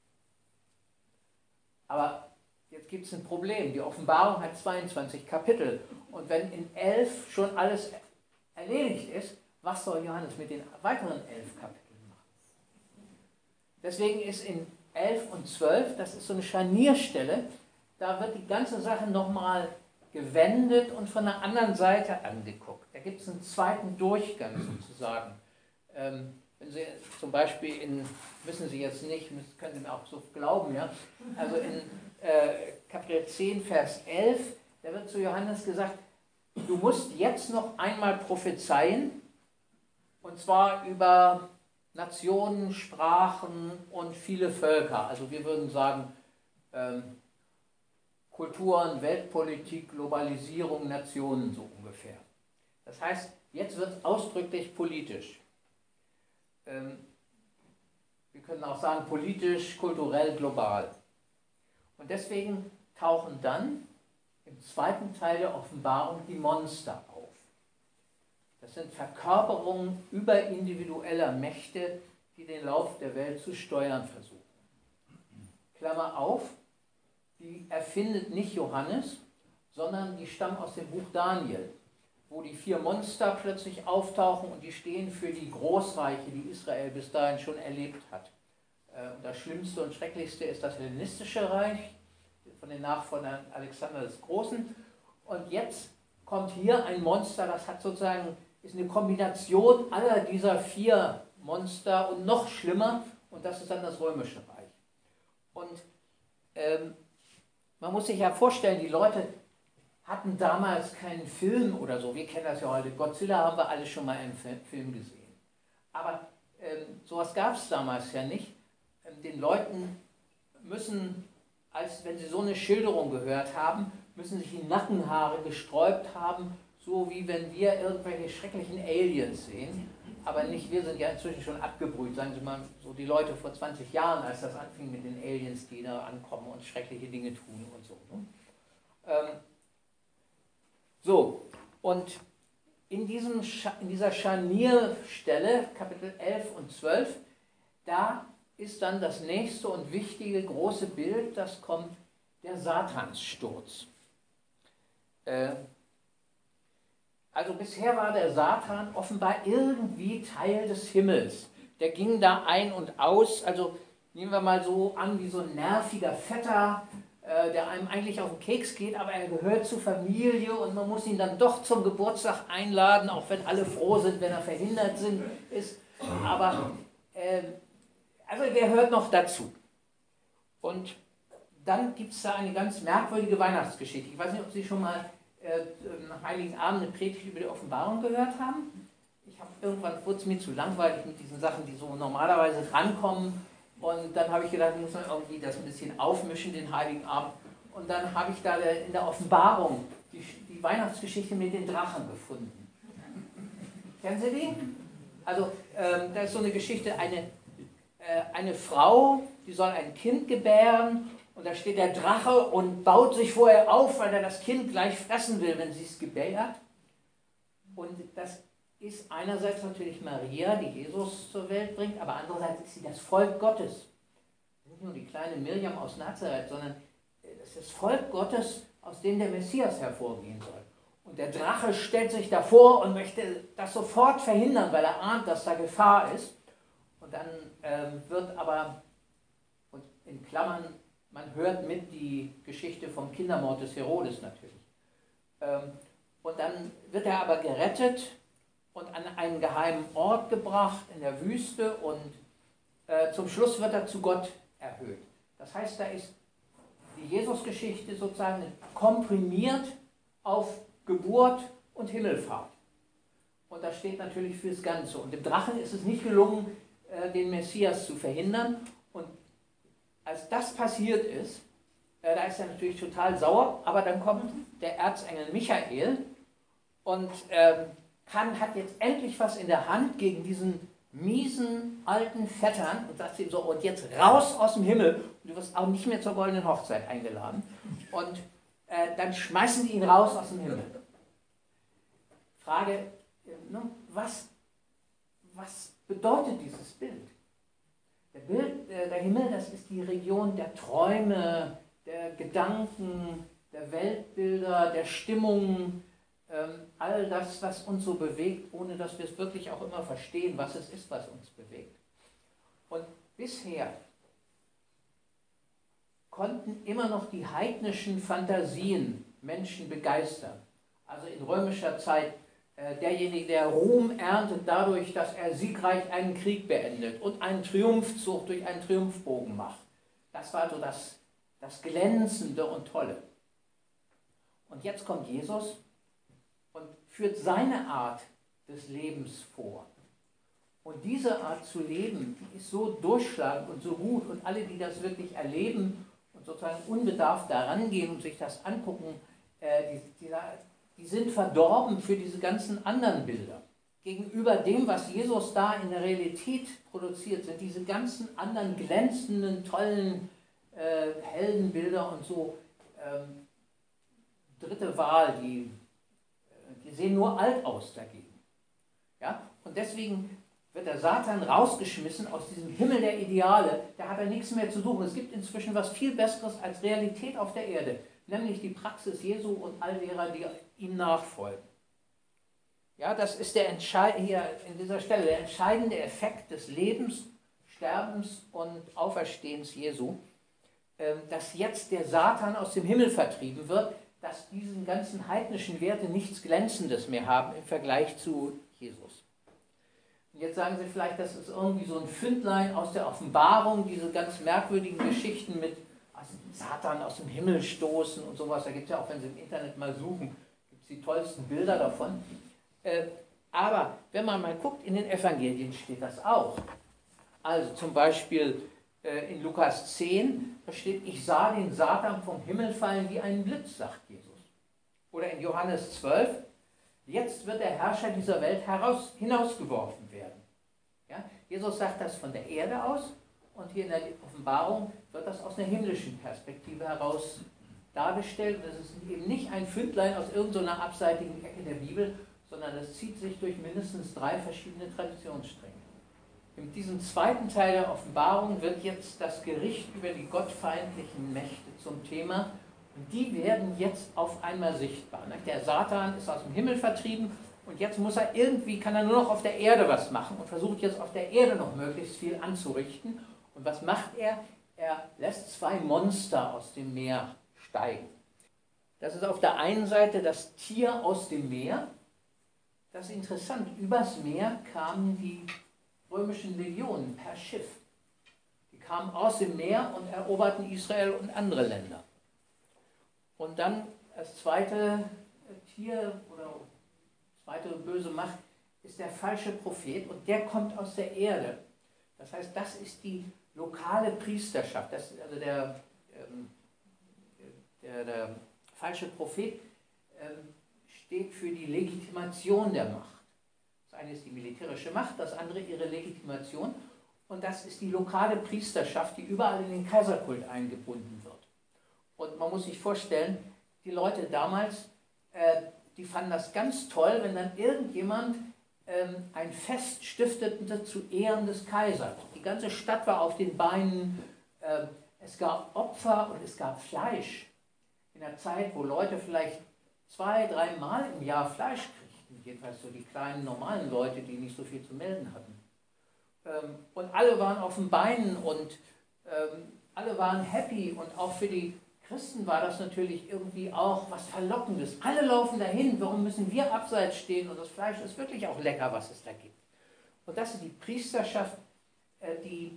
Aber jetzt gibt es ein Problem. Die Offenbarung hat zweiundzwanzig Kapitel. Und wenn in elf schon alles erledigt ist, was soll Johannes mit den weiteren elf Kapiteln machen? Deswegen ist in elf und zwölf, das ist so eine Scharnierstelle, da wird die ganze Sache nochmal gewendet und von der anderen Seite angeguckt. Da gibt es einen zweiten Durchgang sozusagen. Ähm, wenn Sie zum Beispiel in, wissen Sie jetzt nicht, können Sie mir auch so glauben, ja, also in äh, Kapitel zehn, Vers elf, da wird zu Johannes gesagt, du musst jetzt noch einmal prophezeien, und zwar über Nationen, Sprachen und viele Völker. Also wir würden sagen, ähm, Kulturen, Weltpolitik, Globalisierung, Nationen so ungefähr. Das heißt, jetzt wird es ausdrücklich politisch. Ähm, wir können auch sagen politisch, kulturell, global. Und deswegen tauchen dann im zweiten Teil der Offenbarung die Monster auf. Das sind Verkörperungen überindividueller Mächte, die den Lauf der Welt zu steuern versuchen. Klammer auf, die erfindet nicht Johannes, sondern die stammen aus dem Buch Daniel, wo die vier Monster plötzlich auftauchen und die stehen für die Großreiche, die Israel bis dahin schon erlebt hat. Und das Schlimmste und Schrecklichste ist das hellenistische Reich von den Nachfolgern Alexander des Großen. Und jetzt kommt hier ein Monster, das hat sozusagen, ist eine Kombination aller dieser vier Monster und noch schlimmer, und das ist dann das Römische Reich. Und ähm, man muss sich ja vorstellen, die Leute hatten damals keinen Film oder so, wir kennen das ja heute, Godzilla haben wir alle schon mal im Film gesehen. Aber ähm, sowas gab es damals ja nicht. Ähm, den Leuten müssen, als wenn sie so eine Schilderung gehört haben, müssen sich die Nackenhaare gesträubt haben, so wie wenn wir irgendwelche schrecklichen Aliens sehen. Aber nicht, wir sind ja inzwischen schon abgebrüht, sagen Sie mal, so die Leute vor zwanzig Jahren, als das anfing mit den Aliens, die da ankommen und schreckliche Dinge tun und so. Ne? Ähm, so, und in, diesem, in dieser Scharnierstelle, Kapitel elf und zwölf, da ist dann das nächste und wichtige große Bild, das kommt, der Satanssturz. Äh, Also bisher war der Satan offenbar irgendwie Teil des Himmels. Der ging da ein und aus, also nehmen wir mal so an wie so ein nerviger Vetter, äh, der einem eigentlich auf den Keks geht, aber er gehört zur Familie und man muss ihn dann doch zum Geburtstag einladen, auch wenn alle froh sind, wenn er verhindert sind, ist. Aber äh, also der gehört noch dazu. Und dann gibt es da eine ganz merkwürdige Weihnachtsgeschichte. Ich weiß nicht, ob Sie schon mal äh, nach Heiligen Abend eine Predigt über die Offenbarung gehört haben. Ich habe irgendwann, wurde es mir zu langweilig mit diesen Sachen, die so normalerweise rankommen. Und dann habe ich gedacht, muss man irgendwie das ein bisschen aufmischen, den Heiligen Abend. Und dann habe ich da in der Offenbarung die, die Weihnachtsgeschichte mit den Drachen gefunden. Kennen Sie die? Also ähm, da ist so eine Geschichte, eine, äh, eine Frau, die soll ein Kind gebären. Und da steht der Drache und baut sich vorher auf, weil er das Kind gleich fressen will, wenn sie es gebärt. Und das ist einerseits natürlich Maria, die Jesus zur Welt bringt, aber andererseits ist sie das Volk Gottes. Nicht nur die kleine Miriam aus Nazareth, sondern das ist das Volk Gottes, aus dem der Messias hervorgehen soll. Und der Drache stellt sich davor und möchte das sofort verhindern, weil er ahnt, dass da Gefahr ist. Und dann ähm, wird aber, und in Klammern, man hört mit die Geschichte vom Kindermord des Herodes natürlich. Ähm, und dann wird er aber gerettet und an einen geheimen Ort gebracht in der Wüste und äh, zum Schluss wird er zu Gott erhöht. Das heißt, da ist die Jesusgeschichte sozusagen komprimiert auf Geburt und Himmelfahrt. Und das steht natürlich fürs Ganze. Und dem Drachen ist es nicht gelungen, äh, den Messias zu verhindern. Und als das passiert ist, äh, da ist er natürlich total sauer, aber dann kommt der Erzengel Michael und ähm, kann, hat jetzt endlich was in der Hand gegen diesen miesen alten Vettern und sagt ihm so, und jetzt raus aus dem Himmel, und du wirst auch nicht mehr zur goldenen Hochzeit eingeladen. Und äh, dann schmeißen die ihn raus aus dem Himmel. Frage, äh, ne, was, was bedeutet dieses Bild? Der, Bild, äh, der Himmel, das ist die Region der Träume, der Gedanken, der Weltbilder, der Stimmungen, ähm, all das, was uns so bewegt, ohne dass wir es wirklich auch immer verstehen, was es ist, was uns bewegt. Und bisher konnten immer noch die heidnischen Fantasien Menschen begeistern. Also in römischer Zeit äh, derjenige, der Ruhm erntet dadurch, dass er siegreich einen Krieg beendet und einen Triumphzug durch einen Triumphbogen macht. Das war so das, das Glänzende und Tolle. Und jetzt kommt Jesus und führt seine Art des Lebens vor. Und diese Art zu leben, die ist so durchschlagend und so gut. Und alle, die das wirklich erleben und sozusagen unbedarft daran gehen und sich das angucken, äh, die, die, die sind verdorben für diese ganzen anderen Bilder. Gegenüber dem, was Jesus da in der Realität produziert, sind diese ganzen anderen glänzenden, tollen äh, Heldenbilder und so ähm, dritte Wahl, die, die sehen nur alt aus dagegen. Ja? Und deswegen wird der Satan rausgeschmissen aus diesem Himmel der Ideale, da hat er nichts mehr zu suchen. Es gibt inzwischen was viel Besseres als Realität auf der Erde, nämlich die Praxis Jesu und all derer, die ihm nachfolgen. Ja, das ist der Entscheid hier in dieser Stelle, der entscheidende Effekt des Lebens, Sterbens und Auferstehens Jesu, dass jetzt der Satan aus dem Himmel vertrieben wird, dass diesen ganzen heidnischen Werte nichts Glänzendes mehr haben im Vergleich zu Jesus. Und jetzt sagen Sie vielleicht, das ist irgendwie so ein Fündlein aus der Offenbarung, diese ganz merkwürdigen Geschichten mit Satan aus dem Himmel stoßen und sowas. Da gibt es ja auch, wenn Sie im Internet mal suchen, gibt es die tollsten Bilder davon. Äh, aber wenn man mal guckt, in den Evangelien steht das auch. Also zum Beispiel äh, in Lukas zehn, da steht, ich sah den Satan vom Himmel fallen wie ein Blitz, sagt Jesus. Oder in Johannes zwölf, jetzt wird der Herrscher dieser Welt heraus, hinausgeworfen werden. Ja? Jesus sagt das von der Erde aus und hier in der Offenbarung wird das aus einer himmlischen Perspektive heraus dargestellt. Das ist eben nicht ein Fündlein aus irgendeiner abseitigen Ecke der Bibel, sondern das zieht sich durch mindestens drei verschiedene Traditionsstränge. In diesem zweiten Teil der Offenbarung wird jetzt das Gericht über die gottfeindlichen Mächte zum Thema Und die werden jetzt auf einmal sichtbar. Der Satan ist aus dem Himmel vertrieben und jetzt muss er irgendwie, kann er nur noch auf der Erde was machen und versucht jetzt auf der Erde noch möglichst viel anzurichten. Und was macht er? Er lässt zwei Monster aus dem Meer steigen. Das ist auf der einen Seite das Tier aus dem Meer. Das ist interessant, übers Meer kamen die römischen Legionen per Schiff. Die kamen aus dem Meer und eroberten Israel und andere Länder. Und dann das zweite Tier oder zweite böse Macht ist der falsche Prophet und der kommt aus der Erde. Das heißt, das ist die lokale Priesterschaft. Das ist also der, ähm, der, der falsche Prophet ähm, steht für die Legitimation der Macht. Das eine ist die militärische Macht, das andere ihre Legitimation. Und das ist die lokale Priesterschaft, die überall in den Kaiserkult eingebunden wird. Und man muss sich vorstellen, die Leute damals, äh, die fanden das ganz toll, wenn dann irgendjemand ähm, ein Fest stiftete zu Ehren des Kaisers. Die ganze Stadt war auf den Beinen, äh, es gab Opfer und es gab Fleisch. In der Zeit, wo Leute vielleicht zwei, drei Mal im Jahr Fleisch kriegten, jedenfalls so die kleinen, normalen Leute, die nicht so viel zu melden hatten. Ähm, und alle waren auf den Beinen und ähm, alle waren happy und auch für die Christen war das natürlich irgendwie auch was Verlockendes. Alle laufen dahin, warum müssen wir abseits stehen? Und das Fleisch ist wirklich auch lecker, was es da gibt. Und das ist die Priesterschaft, äh, die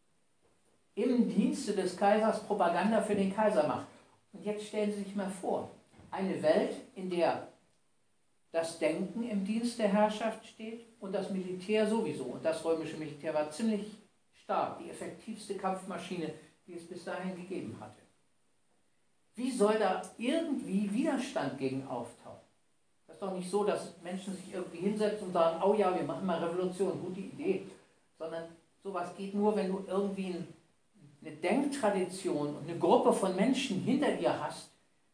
im Dienste des Kaisers Propaganda für den Kaiser macht. Und jetzt stellen Sie sich mal vor, eine Welt, in der das Denken im Dienst der Herrschaft steht und das Militär sowieso. Und das römische Militär war ziemlich stark, die effektivste Kampfmaschine, die es bis dahin gegeben hatte. Wie soll da irgendwie Widerstand gegen auftauchen? Das ist doch nicht so, dass Menschen sich irgendwie hinsetzen und sagen, oh ja, wir machen mal Revolution, gute Idee. Sondern sowas geht nur, wenn du irgendwie eine Denktradition und eine Gruppe von Menschen hinter dir hast,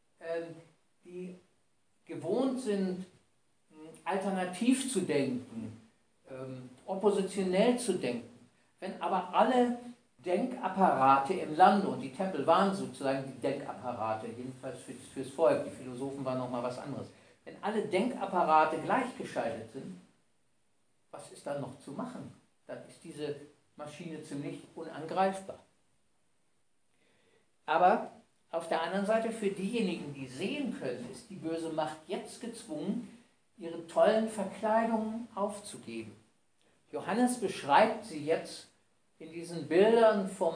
die gewohnt sind, alternativ zu denken, oppositionell zu denken. Wenn aber alle Denkapparate im Lande, und die Tempel waren sozusagen die Denkapparate, jedenfalls für, fürs Volk, die Philosophen waren nochmal was anderes. Wenn alle Denkapparate gleichgeschaltet sind, was ist dann noch zu machen? Dann ist diese Maschine ziemlich unangreifbar. Aber auf der anderen Seite, für diejenigen, die sehen können, ist die böse Macht jetzt gezwungen, ihre tollen Verkleidungen aufzugeben. Johannes beschreibt sie jetzt in diesen Bildern vom,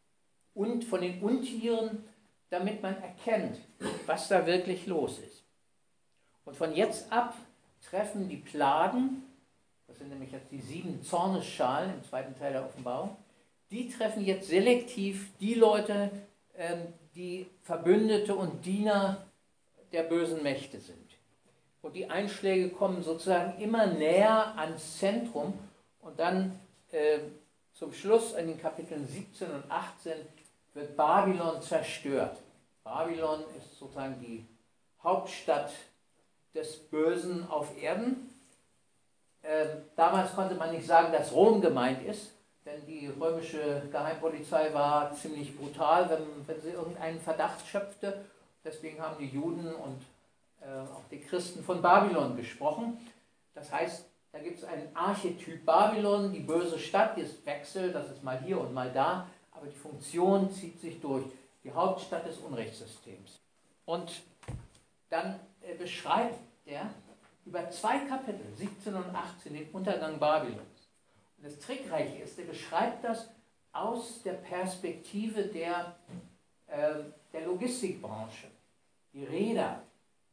und von den Untieren, damit man erkennt, was da wirklich los ist. Und von jetzt ab treffen die Plagen, das sind nämlich jetzt die sieben Zornesschalen im zweiten Teil der Offenbarung, die treffen jetzt selektiv die Leute, ähm, die Verbündete und Diener der bösen Mächte sind. Und die Einschläge kommen sozusagen immer näher ans Zentrum und dann äh, zum Schluss in den Kapiteln siebzehn und achtzehn wird Babylon zerstört. Babylon ist sozusagen die Hauptstadt des Bösen auf Erden. Ähm, damals konnte man nicht sagen, dass Rom gemeint ist, denn die römische Geheimpolizei war ziemlich brutal, wenn, wenn sie irgendeinen Verdacht schöpfte. Deswegen haben die Juden und äh, auch die Christen von Babylon gesprochen. Das heißt, da gibt es einen Archetyp Babylon, die böse Stadt, die ist wechselt, das ist mal hier und mal da, aber die Funktion zieht sich durch. Die Hauptstadt des Unrechtssystems. Und dann äh, beschreibt er über zwei Kapitel, siebzehn und achtzehn, den Untergang Babylons. Und das Trickreiche ist, er beschreibt das aus der Perspektive der, äh, der Logistikbranche. Die Reeder,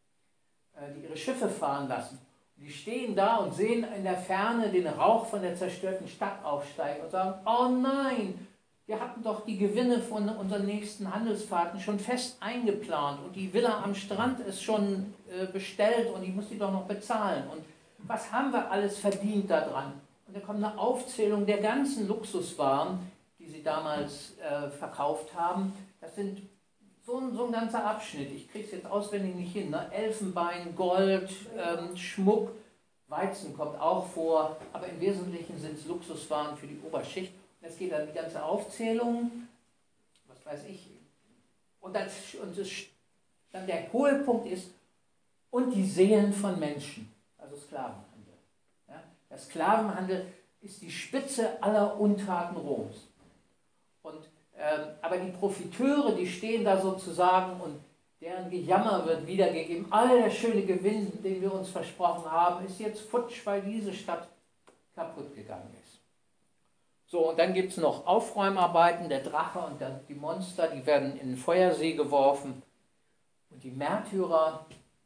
äh, die ihre Schiffe fahren lassen. Und die stehen da und sehen in der Ferne den Rauch von der zerstörten Stadt aufsteigen und sagen, oh nein, wir hatten doch die Gewinne von unseren nächsten Handelsfahrten schon fest eingeplant und die Villa am Strand ist schon äh, bestellt und ich muss die doch noch bezahlen. Und was haben wir alles verdient daran? Und da kommt eine Aufzählung der ganzen Luxuswaren, die sie damals äh, verkauft haben. Das sind so ein, so ein ganzer Abschnitt. Ich kriege es jetzt auswendig nicht hin. Ne? Elfenbein, Gold, ähm, Schmuck, Weizen kommt auch vor, aber im Wesentlichen sind es Luxuswaren für die Oberschicht. Es geht dann die ganze Aufzählung, was weiß ich. Und das, und das dann der hohe Punkt ist, und die Seelen von Menschen, also Sklavenhandel. Ja? Der Sklavenhandel ist die Spitze aller Untaten Roms. Und, ähm, aber die Profiteure, die stehen da sozusagen und deren Gejammer wird wiedergegeben. All der schöne Gewinn, den wir uns versprochen haben, ist jetzt futsch, weil diese Stadt kaputt gegangen ist. So, und dann gibt es noch Aufräumarbeiten, der Drache und der, die Monster, die werden in den Feuersee geworfen. Und die Märtyrer,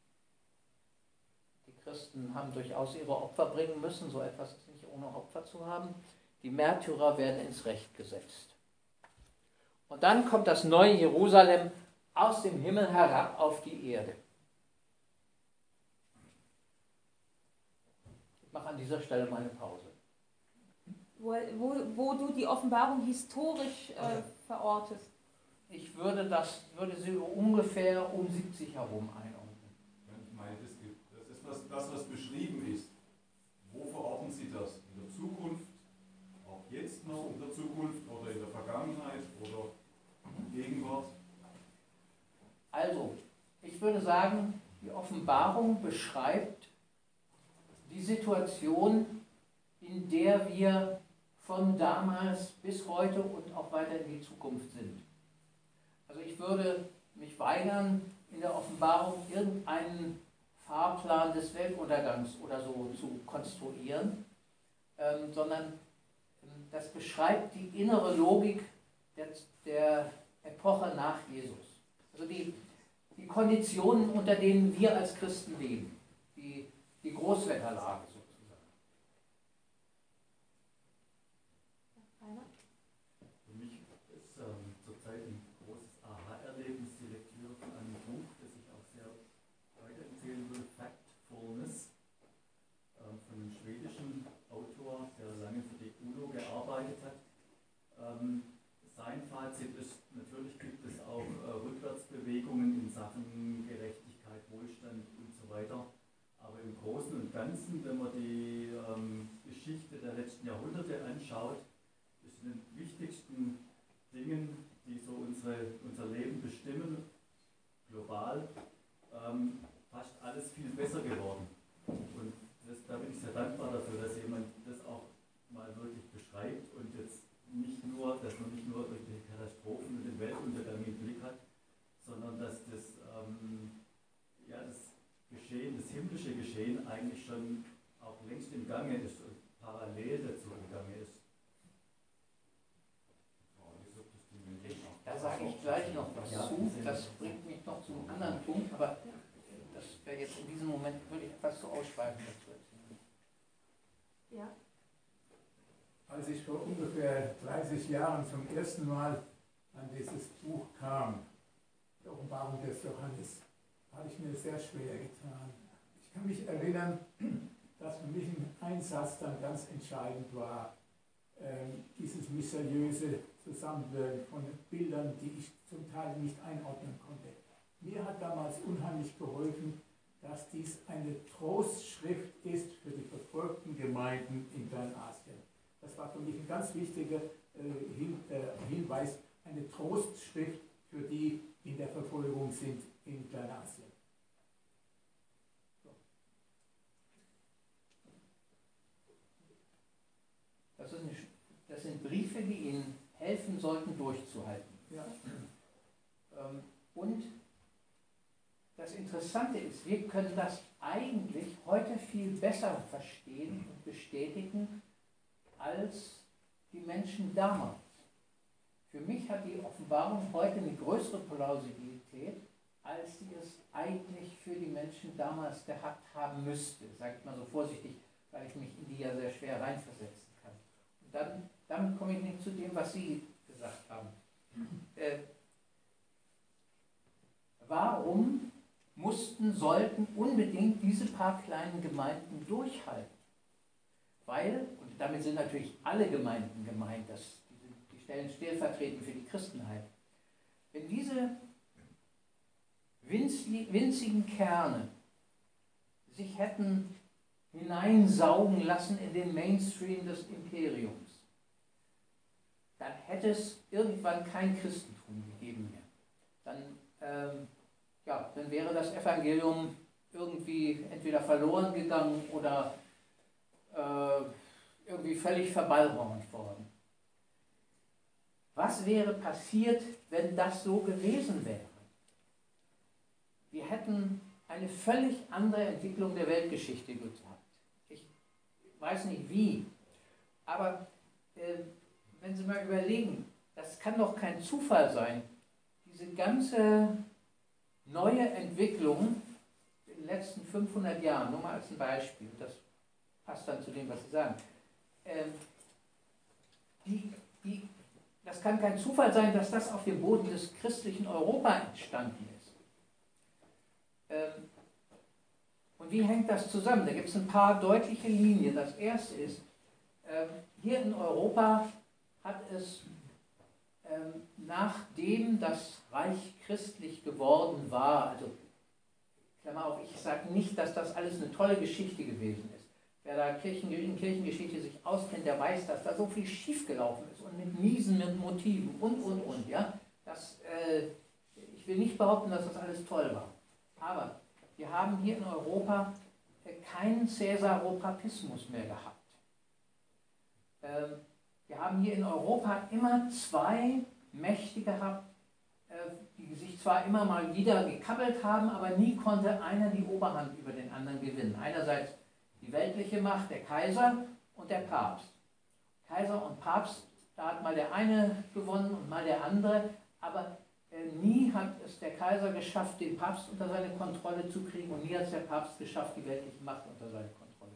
die Christen haben durchaus ihre Opfer bringen müssen, so etwas ist nicht ohne Opfer zu haben. Die Märtyrer werden ins Recht gesetzt. Und dann kommt das neue Jerusalem aus dem Himmel herab auf die Erde. Ich mache an dieser Stelle mal eine Pause. Wo, wo, wo du die Offenbarung historisch äh, verortest. Ich würde, das, würde sie ungefähr um siebzig herum einordnen. Ich meine, das, das ist was, das, was beschrieben ist. Wo verorten Sie das? In der Zukunft? Auch jetzt noch in der Zukunft? Oder in der Vergangenheit? Oder in der Gegenwart? Also, ich würde sagen, die Offenbarung beschreibt die Situation, in der wir von damals bis heute und auch weiter in die Zukunft sind. Also ich würde mich weigern, in der Offenbarung irgendeinen Fahrplan des Weltuntergangs oder so zu konstruieren, ähm, sondern ähm, das beschreibt die innere Logik der, der Epoche nach Jesus. Also die, die Konditionen, unter denen wir als Christen leben, die, die Großwetterlage sozusagen. Für mich ist ähm, zurzeit ein großes Aha-Erlebnis die Lektüre von einem Buch, das ich auch sehr weiterempfehlen würde, Factfulness, ähm, von einem schwedischen Autor, der lange für die UNO gearbeitet hat. Ähm, sein Fazit ist, natürlich gibt es auch äh, Rückwärtsbewegungen in Sachen Gerechtigkeit, Wohlstand und so weiter. Aber im Großen und Ganzen, wenn man die ähm, Geschichte der letzten Jahrhunderte anschaut, ist in den wichtigsten Dingen, die so unsere, unser Leben bestimmen, global, ähm, fast alles viel besser geworden. Und das, da bin ich sehr dankbar dafür, dass jemand das auch mal wirklich beschreibt und jetzt nicht nur, dass man nicht nur die Katastrophen und den Weltuntergang im Blick hat, sondern dass das, ähm, ja, das Geschehen, das himmlische Geschehen eigentlich schon auch längst im Gange ist und parallel dazu im Gange ist. Da sage ich gleich noch was Ja, zu. Das bringt mich noch zu einem anderen Punkt, aber das wäre jetzt in diesem Moment, würde ich etwas zu ausschweifen dazu erzählen. Ja. Als ich vor ungefähr dreißig Jahren zum ersten Mal an dieses Buch kam, die Offenbarung des Johannes, habe ich mir sehr schwer getan. Ich kann mich erinnern, dass für mich ein Satz dann ganz entscheidend war, ähm, dieses mysteriöse Zusammenwirken von Bildern, die ich zum Teil nicht einordnen konnte. Mir hat damals unheimlich geholfen, dass dies eine Trostschrift ist für die verfolgten Gemeinden in Kleinasien. Das war für mich ein ganz wichtiger äh, Hin, äh, Hinweis, eine Trostschrift für die in der Verfolgung sind in Kleinasien. So. Das, ist eine, das sind Briefe, die Ihnen helfen sollten, durchzuhalten. Ja. Ähm, und das Interessante ist, wir können das eigentlich heute viel besser verstehen und bestätigen als die Menschen damals. Für mich hat die Offenbarung heute eine größere Plausibilität, als sie es eigentlich für die Menschen damals gehabt haben müsste, sage ich mal so vorsichtig, weil ich mich in die ja sehr schwer reinversetzen kann. Und dann, damit komme ich nicht zu dem, was Sie gesagt haben. Äh, warum mussten, sollten unbedingt diese paar kleinen Gemeinden durchhalten? Weil, und damit sind natürlich alle Gemeinden gemeint, das, die, die stellen stellvertretend für die Christenheit, wenn diese winzigen Kerne sich hätten hineinsaugen lassen in den Mainstream des Imperiums, dann hätte es irgendwann kein Christentum gegeben mehr. Dann, ähm, ja, dann wäre das Evangelium irgendwie entweder verloren gegangen oder äh, irgendwie völlig verballhornt worden. Was wäre passiert, wenn das so gewesen wäre? Wir hätten eine völlig andere Entwicklung der Weltgeschichte gehabt. Ich weiß nicht wie, aber äh, wenn Sie mal überlegen, das kann doch kein Zufall sein. Diese ganze neue Entwicklung in den letzten fünfhundert Jahren, nur mal als ein Beispiel, das passt dann zu dem, was Sie sagen, ähm, die, die, das kann kein Zufall sein, dass das auf dem Boden des christlichen Europa entstanden ist. Ähm, und wie hängt das zusammen? Da gibt es ein paar deutliche Linien. Das erste ist, ähm, hier in Europa hat es, ähm, nachdem das Reich christlich geworden war, also Klammer auf, ich sage nicht, dass das alles eine tolle Geschichte gewesen ist. Wer da Kirchen, in Kirchengeschichte sich auskennt, der weiß, dass da so viel schiefgelaufen ist und mit miesen mit Motiven und, und, und. Ja? Das, äh, ich will nicht behaupten, dass das alles toll war. Aber wir haben hier in Europa äh, keinen Cäsaropapismus mehr gehabt. Ähm, wir haben hier in Europa immer zwei Mächte gehabt, äh, die sich zwar immer mal wieder gekabbelt haben, aber nie konnte einer die Oberhand über den anderen gewinnen. Einerseits die weltliche Macht, der Kaiser und der Papst. Kaiser und Papst, da hat mal der eine gewonnen und mal der andere, aber äh, nie hat es der Kaiser geschafft, den Papst unter seine Kontrolle zu kriegen und nie hat es der Papst geschafft, die weltliche Macht unter seine Kontrolle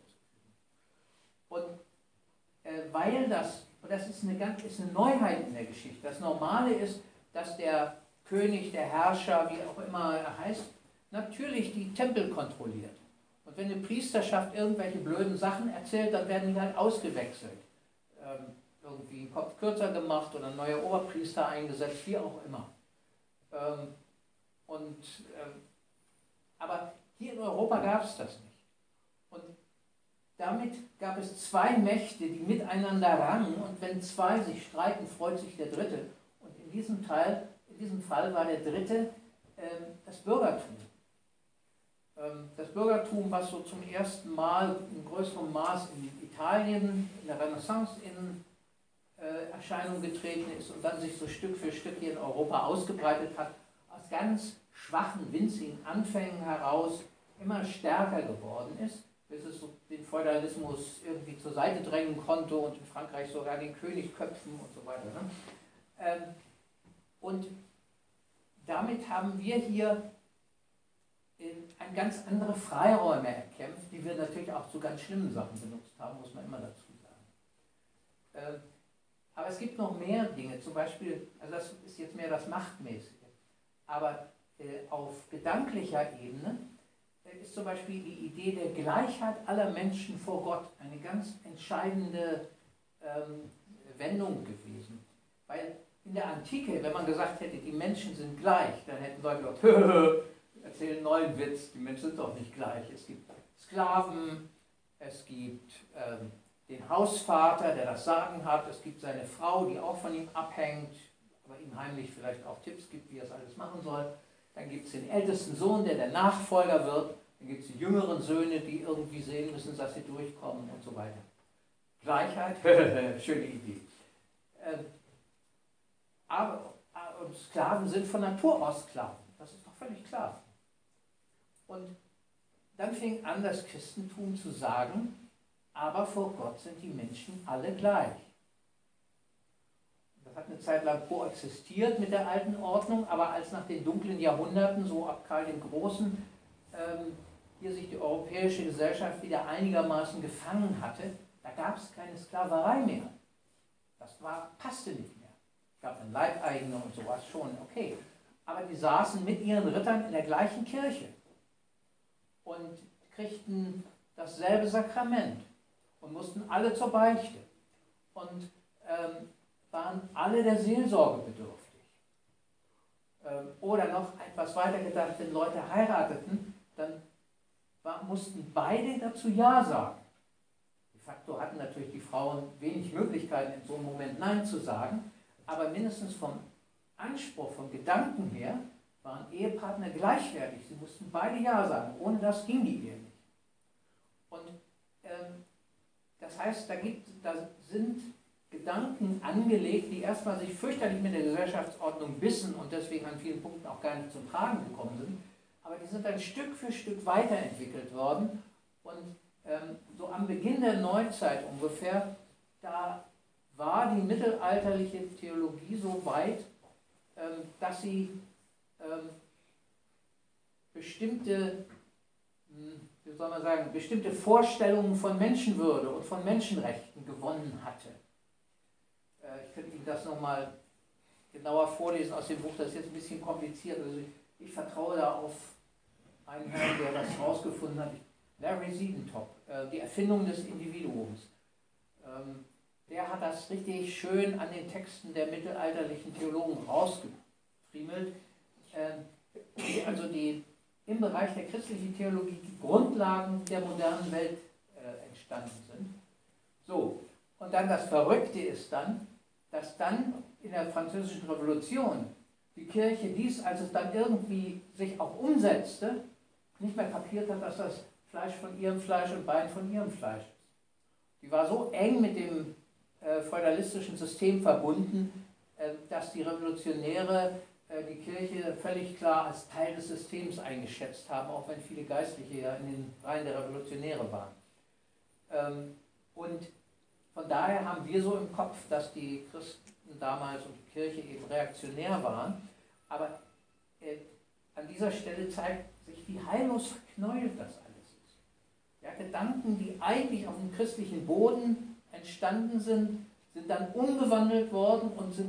zu kriegen. Und äh, weil das, und das ist eine, ganz, ist eine Neuheit in der Geschichte, das Normale ist, dass der König, der Herrscher, wie auch immer er heißt, natürlich die Tempel kontrolliert. Und wenn eine Priesterschaft irgendwelche blöden Sachen erzählt, dann werden die halt ausgewechselt. Ähm, irgendwie einen Kopf kürzer gemacht oder ein neuer Oberpriester eingesetzt, wie auch immer. Ähm, und, ähm, aber hier in Europa gab es das nicht. Und damit gab es zwei Mächte, die miteinander rangen. Und wenn zwei sich streiten, freut sich der Dritte. Und in diesem Teil, in diesem Fall war der Dritte ähm, das Bürgertum. Das Bürgertum, was so zum ersten Mal in größerem Maß in Italien, in der Renaissance in äh, Erscheinung getreten ist und dann sich so Stück für Stück hier in Europa ausgebreitet hat, aus ganz schwachen, winzigen Anfängen heraus immer stärker geworden ist, bis es so den Feudalismus irgendwie zur Seite drängen konnte und in Frankreich sogar den König köpfen und so weiter. Ne? Ähm, und damit haben wir hier ein ganz andere Freiräume erkämpft, die wir natürlich auch zu ganz schlimmen Sachen benutzt haben, muss man immer dazu sagen. Aber es gibt noch mehr Dinge, zum Beispiel, also das ist jetzt mehr das Machtmäßige, aber auf gedanklicher Ebene ist zum Beispiel die Idee der Gleichheit aller Menschen vor Gott eine ganz entscheidende Wendung gewesen. Weil in der Antike, wenn man gesagt hätte, die Menschen sind gleich, dann hätten Leute gesagt, erzählen einen neuen Witz, die Menschen sind doch nicht gleich. Es gibt Sklaven, es gibt ähm, den Hausvater, der das Sagen hat, es gibt seine Frau, die auch von ihm abhängt, aber ihm heimlich vielleicht auch Tipps gibt, wie er es alles machen soll. Dann gibt es den ältesten Sohn, der der Nachfolger wird. Dann gibt es die jüngeren Söhne, die irgendwie sehen müssen, dass sie durchkommen und so weiter. Gleichheit, schöne Idee. Ähm, aber, aber Sklaven sind von Natur aus Sklaven, das ist doch völlig klar. Und dann fing an, das Christentum zu sagen, aber vor Gott sind die Menschen alle gleich. Das hat eine Zeit lang koexistiert mit der alten Ordnung, aber als nach den dunklen Jahrhunderten, so ab Karl dem Großen, ähm, hier sich die europäische Gesellschaft wieder einigermaßen gefangen hatte, da gab es keine Sklaverei mehr. Das war, passte nicht mehr. Es gab dann Leibeigene und sowas schon, okay. Aber die saßen mit ihren Rittern in der gleichen Kirche und kriegten dasselbe Sakrament und mussten alle zur Beichte und ähm, waren alle der Seelsorge bedürftig. Ähm, oder noch etwas weiter gedacht, wenn Leute heirateten, dann war, mussten beide dazu Ja sagen. De facto hatten natürlich die Frauen wenig Möglichkeiten, in so einem Moment Nein zu sagen, aber mindestens vom Anspruch, vom Gedanken her, waren Ehepartner gleichwertig. Sie mussten beide Ja sagen. Ohne das ging die Ehe nicht. Und ähm, das heißt, da, gibt, da sind Gedanken angelegt, die erstmal sich fürchterlich mit der Gesellschaftsordnung bissen und deswegen an vielen Punkten auch gar nicht zum Tragen gekommen sind. Aber die sind dann Stück für Stück weiterentwickelt worden. Und ähm, so am Beginn der Neuzeit ungefähr, da war die mittelalterliche Theologie so weit, ähm, dass sie ähm, bestimmte, wie soll man sagen, bestimmte Vorstellungen von Menschenwürde und von Menschenrechten gewonnen hatte. Äh, ich könnte Ihnen das nochmal genauer vorlesen aus dem Buch, das ist jetzt ein bisschen kompliziert. Also ich, ich vertraue da auf einen Herrn, der das rausgefunden hat, Larry Siedentop, äh, die Erfindung des Individuums. Ähm, der hat das richtig schön an den Texten der mittelalterlichen Theologen rausgefriemelt. Äh, also die im Bereich der christlichen Theologie die Grundlagen der modernen Welt äh, entstanden sind. So, und dann das Verrückte ist dann, dass dann in der Französischen Revolution die Kirche dies, als es dann irgendwie sich auch umsetzte, nicht mehr kapiert hat, dass das Fleisch von ihrem Fleisch und Bein von ihrem Fleisch ist. Die war so eng mit dem äh, feudalistischen System verbunden, äh, dass die Revolutionäre äh, die Kirche völlig klar als Teil des Systems eingeschätzt haben, auch wenn viele Geistliche ja in den Reihen der Revolutionäre waren. Ähm, und von daher haben wir so im Kopf, dass die Christen damals und die Kirche eben reaktionär waren, aber äh, an dieser Stelle zeigt sich, wie heillos verknäuelt das alles ist. Ja, Gedanken, die eigentlich auf dem christlichen Boden entstanden sind, sind dann umgewandelt worden und sind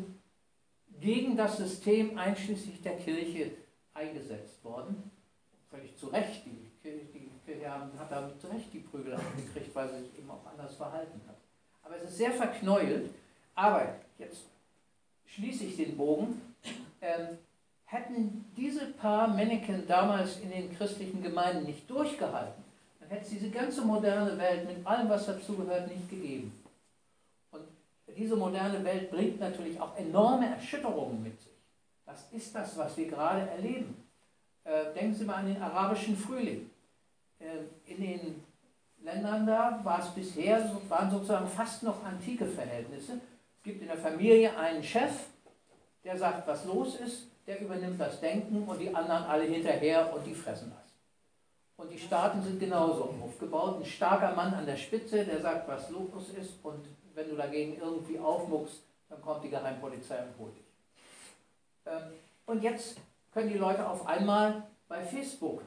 gegen das System einschließlich der Kirche eingesetzt worden. Völlig zu Recht. Die Kirche, die Kirche hat damit zu Recht die Prügel abgekriegt, weil sie sich eben auch anders verhalten hat. Aber es ist sehr verknäuelt. Aber jetzt schließe ich den Bogen. Ähm, hätten diese paar Männchen damals in den christlichen Gemeinden nicht durchgehalten, dann hätte es diese ganze moderne Welt mit allem, was dazugehört, nicht gegeben. Und diese moderne Welt bringt natürlich auch enorme Erschütterungen mit sich. Das ist das, was wir gerade erleben. Äh, denken Sie mal an den arabischen Frühling. Äh, in den Ländern da war es bisher, waren sozusagen fast noch antike Verhältnisse. Es gibt in der Familie einen Chef, der sagt, was los ist, der übernimmt das Denken und die anderen alle hinterher und die fressen das. Und die Staaten sind genauso aufgebaut. Ein starker Mann an der Spitze, der sagt, was los ist, und wenn du dagegen irgendwie aufmuckst, dann kommt die Geheimpolizei und holt dich. Und jetzt können die Leute auf einmal bei Facebook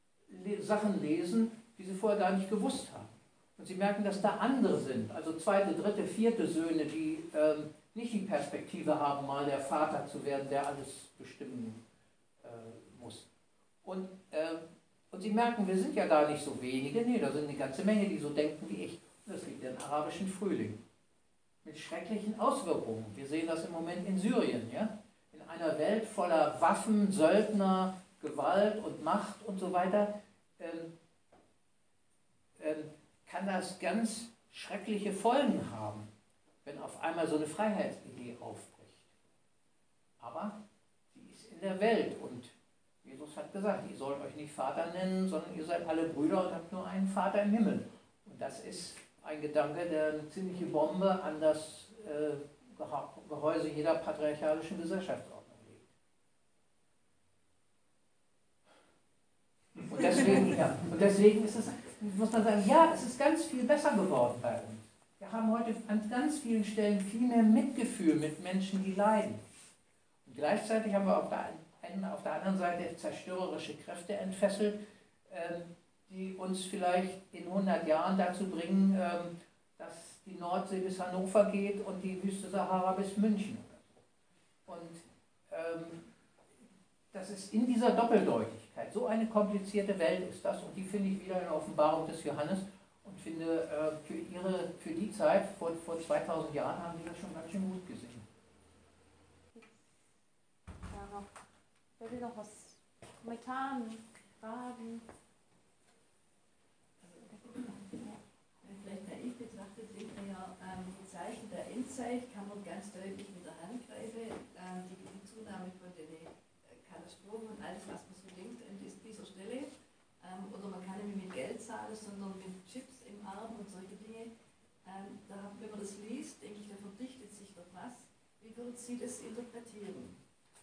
Sachen lesen, die sie vorher gar nicht gewusst haben. Und sie merken, dass da andere sind, also zweite, dritte, vierte Söhne, die ähm, nicht die Perspektive haben, mal der Vater zu werden, der alles bestimmen äh, muss. Und, äh, und sie merken, wir sind ja gar nicht so wenige, nee, da sind eine ganze Menge, die so denken wie ich. Das liegt im arabischen Frühling. Mit schrecklichen Auswirkungen. Wir sehen das im Moment in Syrien, ja? In einer Welt voller Waffen, Söldner, Gewalt und Macht und so weiter, ähm, ähm, kann das ganz schreckliche Folgen haben, wenn auf einmal so eine Freiheitsidee aufbricht. Aber sie ist in der Welt und Jesus hat gesagt, ihr sollt euch nicht Vater nennen, sondern ihr seid alle Brüder und habt nur einen Vater im Himmel. Und das ist ein Gedanke, der eine ziemliche Bombe an das äh, Gehäuse jeder patriarchalischen Gesellschaftsordnung legt. Und deswegen, ja, und deswegen ist es, muss man sagen, ja, es ist ganz viel besser geworden bei uns. Wir haben heute an ganz vielen Stellen viel mehr Mitgefühl mit Menschen, die leiden. Und gleichzeitig haben wir auf der, einen, auf der anderen Seite zerstörerische Kräfte entfesselt, ähm, die uns vielleicht in hundert Jahren dazu bringen, ähm, dass die Nordsee bis Hannover geht und die Wüste Sahara bis München. Und ähm, das ist in dieser Doppeldeutigkeit, so eine komplizierte Welt ist das, und die finde ich wieder in der Offenbarung des Johannes und finde, äh, für, ihre, für die Zeit, vor, vor zweitausend Jahren, haben die das schon ganz schön gut gesehen. Ja, noch. Wer will noch was? Kommentare, Fragen? Vielleicht naiv betrachtet sehen wir ja ähm, die Zeichen der Endzeit, kann man ganz deutlich mit der Hand greifen. Ähm, die Zunahme von den äh, Katastrophen und all Schicksale, sondern mit Chips im Arm und solche Dinge. Ähm, da, wenn man das liest, denke ich, da verdichtet sich doch was. Wie würden Sie das interpretieren?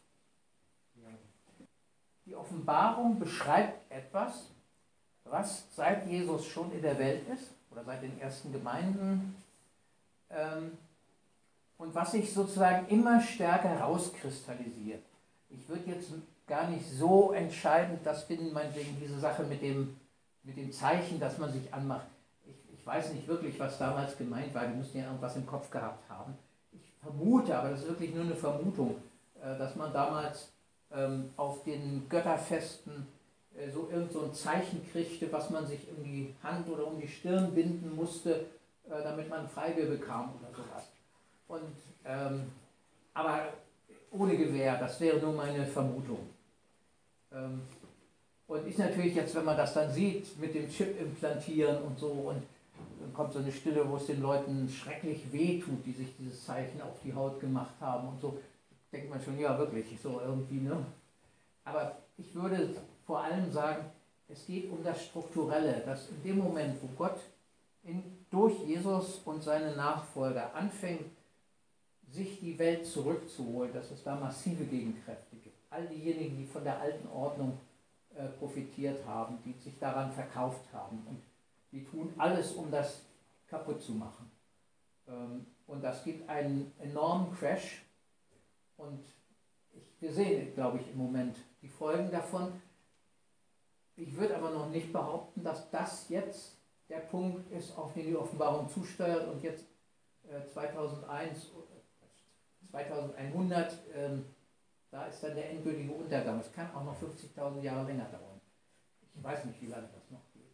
Die Offenbarung beschreibt etwas, was seit Jesus schon in der Welt ist, oder seit den ersten Gemeinden, ähm, und was sich sozusagen immer stärker herauskristallisiert. Ich würde jetzt gar nicht so entscheidend das finden, meinetwegen diese Sache mit dem, mit dem Zeichen, das man sich anmacht. Ich, ich weiß nicht wirklich, was damals gemeint war, die müssen ja irgendwas im Kopf gehabt haben. Ich vermute, aber das ist wirklich nur eine Vermutung, äh, dass man damals ähm, auf den Götterfesten äh, so irgend so ein Zeichen kriegte, was man sich um die Hand oder um die Stirn binden musste, äh, damit man Freibier bekam oder sowas. Und, ähm, aber ohne Gewähr, das wäre nur meine Vermutung. Ähm, und ist natürlich jetzt, wenn man das dann sieht, mit dem Chip implantieren und so, und dann kommt so eine Stille, wo es den Leuten schrecklich wehtut, die sich dieses Zeichen auf die Haut gemacht haben und so, denkt man schon, ja wirklich, so irgendwie, ne? Aber ich würde vor allem sagen, es geht um das Strukturelle, dass in dem Moment, wo Gott in, durch Jesus und seine Nachfolger anfängt, sich die Welt zurückzuholen, dass es da massive Gegenkräfte gibt. All diejenigen, die von der alten Ordnung äh, profitiert haben, die sich daran verkauft haben, und die tun alles, um das kaputt zu machen. Ähm, und das gibt einen enormen Crash, und ich, wir sehen, glaube ich, im Moment die Folgen davon. Ich würde aber noch nicht behaupten, dass das jetzt der Punkt ist, auf den die Offenbarung zusteuert und jetzt äh, zweitausendeins, zweitausendeinhundert, ähm, da ist dann der endgültige Untergang. Es kann auch noch fünfzigtausend Jahre länger dauern. Ich weiß nicht, wie lange das noch geht.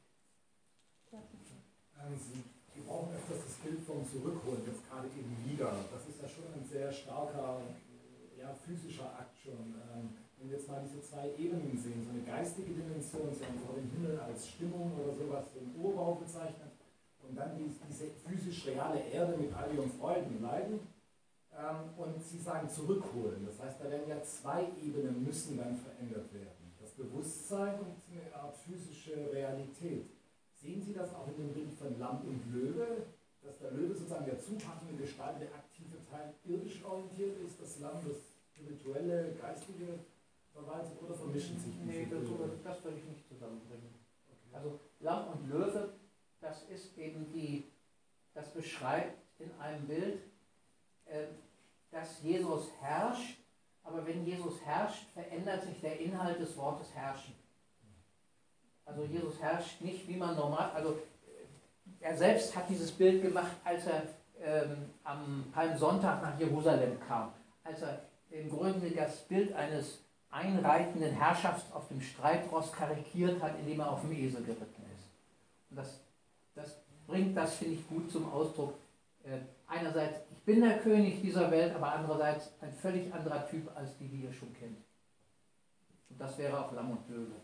Ähm, Sie brauchen öfters das Bild vom Zurückholen, jetzt gerade eben wieder. Das ist ja schon ein sehr starker, ja, physischer Akt schon. Ähm, wenn wir jetzt mal diese zwei Ebenen sehen, so eine geistige Dimension, so vor dem Himmel als Stimmung oder sowas, so im Urbau bezeichnet, und dann die, diese physisch reale Erde mit all ihren Freuden und Leiden. Ähm, und Sie sagen zurückholen. Das heißt, da werden ja zwei Ebenen müssen dann verändert werden. Das Bewusstsein und eine Art physische Realität. Sehen Sie das auch in dem Bild von Lamm und Löwe? Dass der Löwe sozusagen der zupackende Gestalt, der aktive Teil irdisch orientiert ist, das Lamm das spirituelle, geistige verwaltet, oder vermischen sich diese Nee, das, Bilder? das würde ich nicht zusammenbringen. Okay. Also Lamm und Löwe, das ist eben die, das beschreibt in einem Bild, äh, dass Jesus herrscht, aber wenn Jesus herrscht, verändert sich der Inhalt des Wortes herrschen. Also Jesus herrscht nicht, wie man normal, also er selbst hat dieses Bild gemacht, als er ähm, am Palmsonntag nach Jerusalem kam, als er im Grunde das Bild eines einreitenden Herrschers auf dem Streitross karikiert hat, indem er auf dem Esel geritten ist. Und das, das bringt das, finde ich, gut zum Ausdruck. Äh, einerseits, ich bin der König dieser Welt, aber andererseits ein völlig anderer Typ als die, die ihr schon kennt. Und das wäre auch Lamm und Löwe.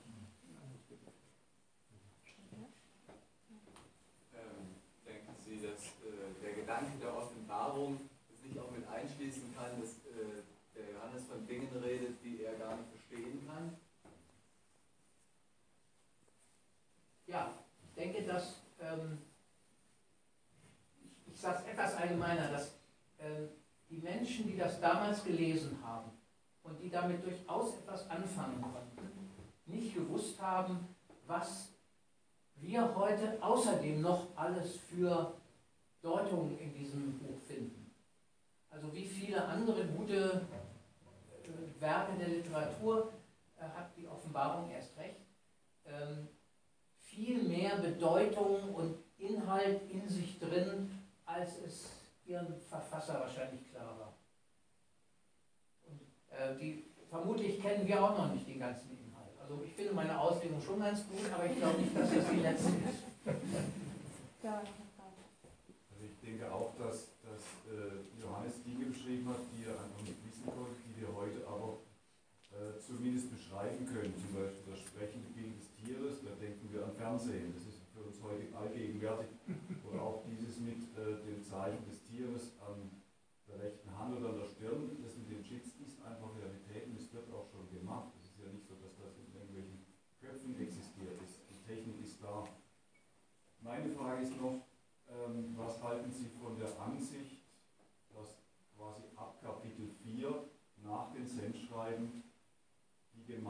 Ähm, denken Sie, dass äh, der Gedanke der Offenbarung sich auch mit einschließen kann, dass äh, der Johannes von Dingen redet, die er gar nicht verstehen kann? Ja, ich denke, dass ähm, ich, ich sage es etwas allgemeiner, dass ähm, die Menschen, die das damals gelesen haben und die damit durchaus etwas anfangen konnten, nicht gewusst haben, was wir heute außerdem noch alles für Deutungen in diesem Buch finden. Also wie viele andere gute äh, Werke der Literatur äh, hat die Offenbarung erst recht. Ähm, viel mehr Bedeutung und Inhalt in sich drin, als es ihrem Verfasser wahrscheinlich klar war. Und, äh, die, vermutlich kennen wir auch noch nicht den ganzen Inhalt. Also ich finde meine Auslegung schon ganz gut, aber ich glaube nicht, dass das die letzte ist. Ja. Also ich denke auch, dass, dass äh, Johannes Dinge beschrieben hat, die er einfach nicht wissen konnte, die wir heute aber äh, zumindest beschreiben können. Zum Beispiel das sprechende Bild des Tieres, da denken wir an Fernsehen, das ist für uns heute allgegenwärtig. Oder auch dieses mit äh, dem Zeichen des Tieres an der rechten Hand oder an der Stirn, das mit den Chips ist einfach Realität und es wird auch schon gemacht. Es ist ja nicht so, dass das in irgendwelchen Köpfen existiert. Die Technik ist da.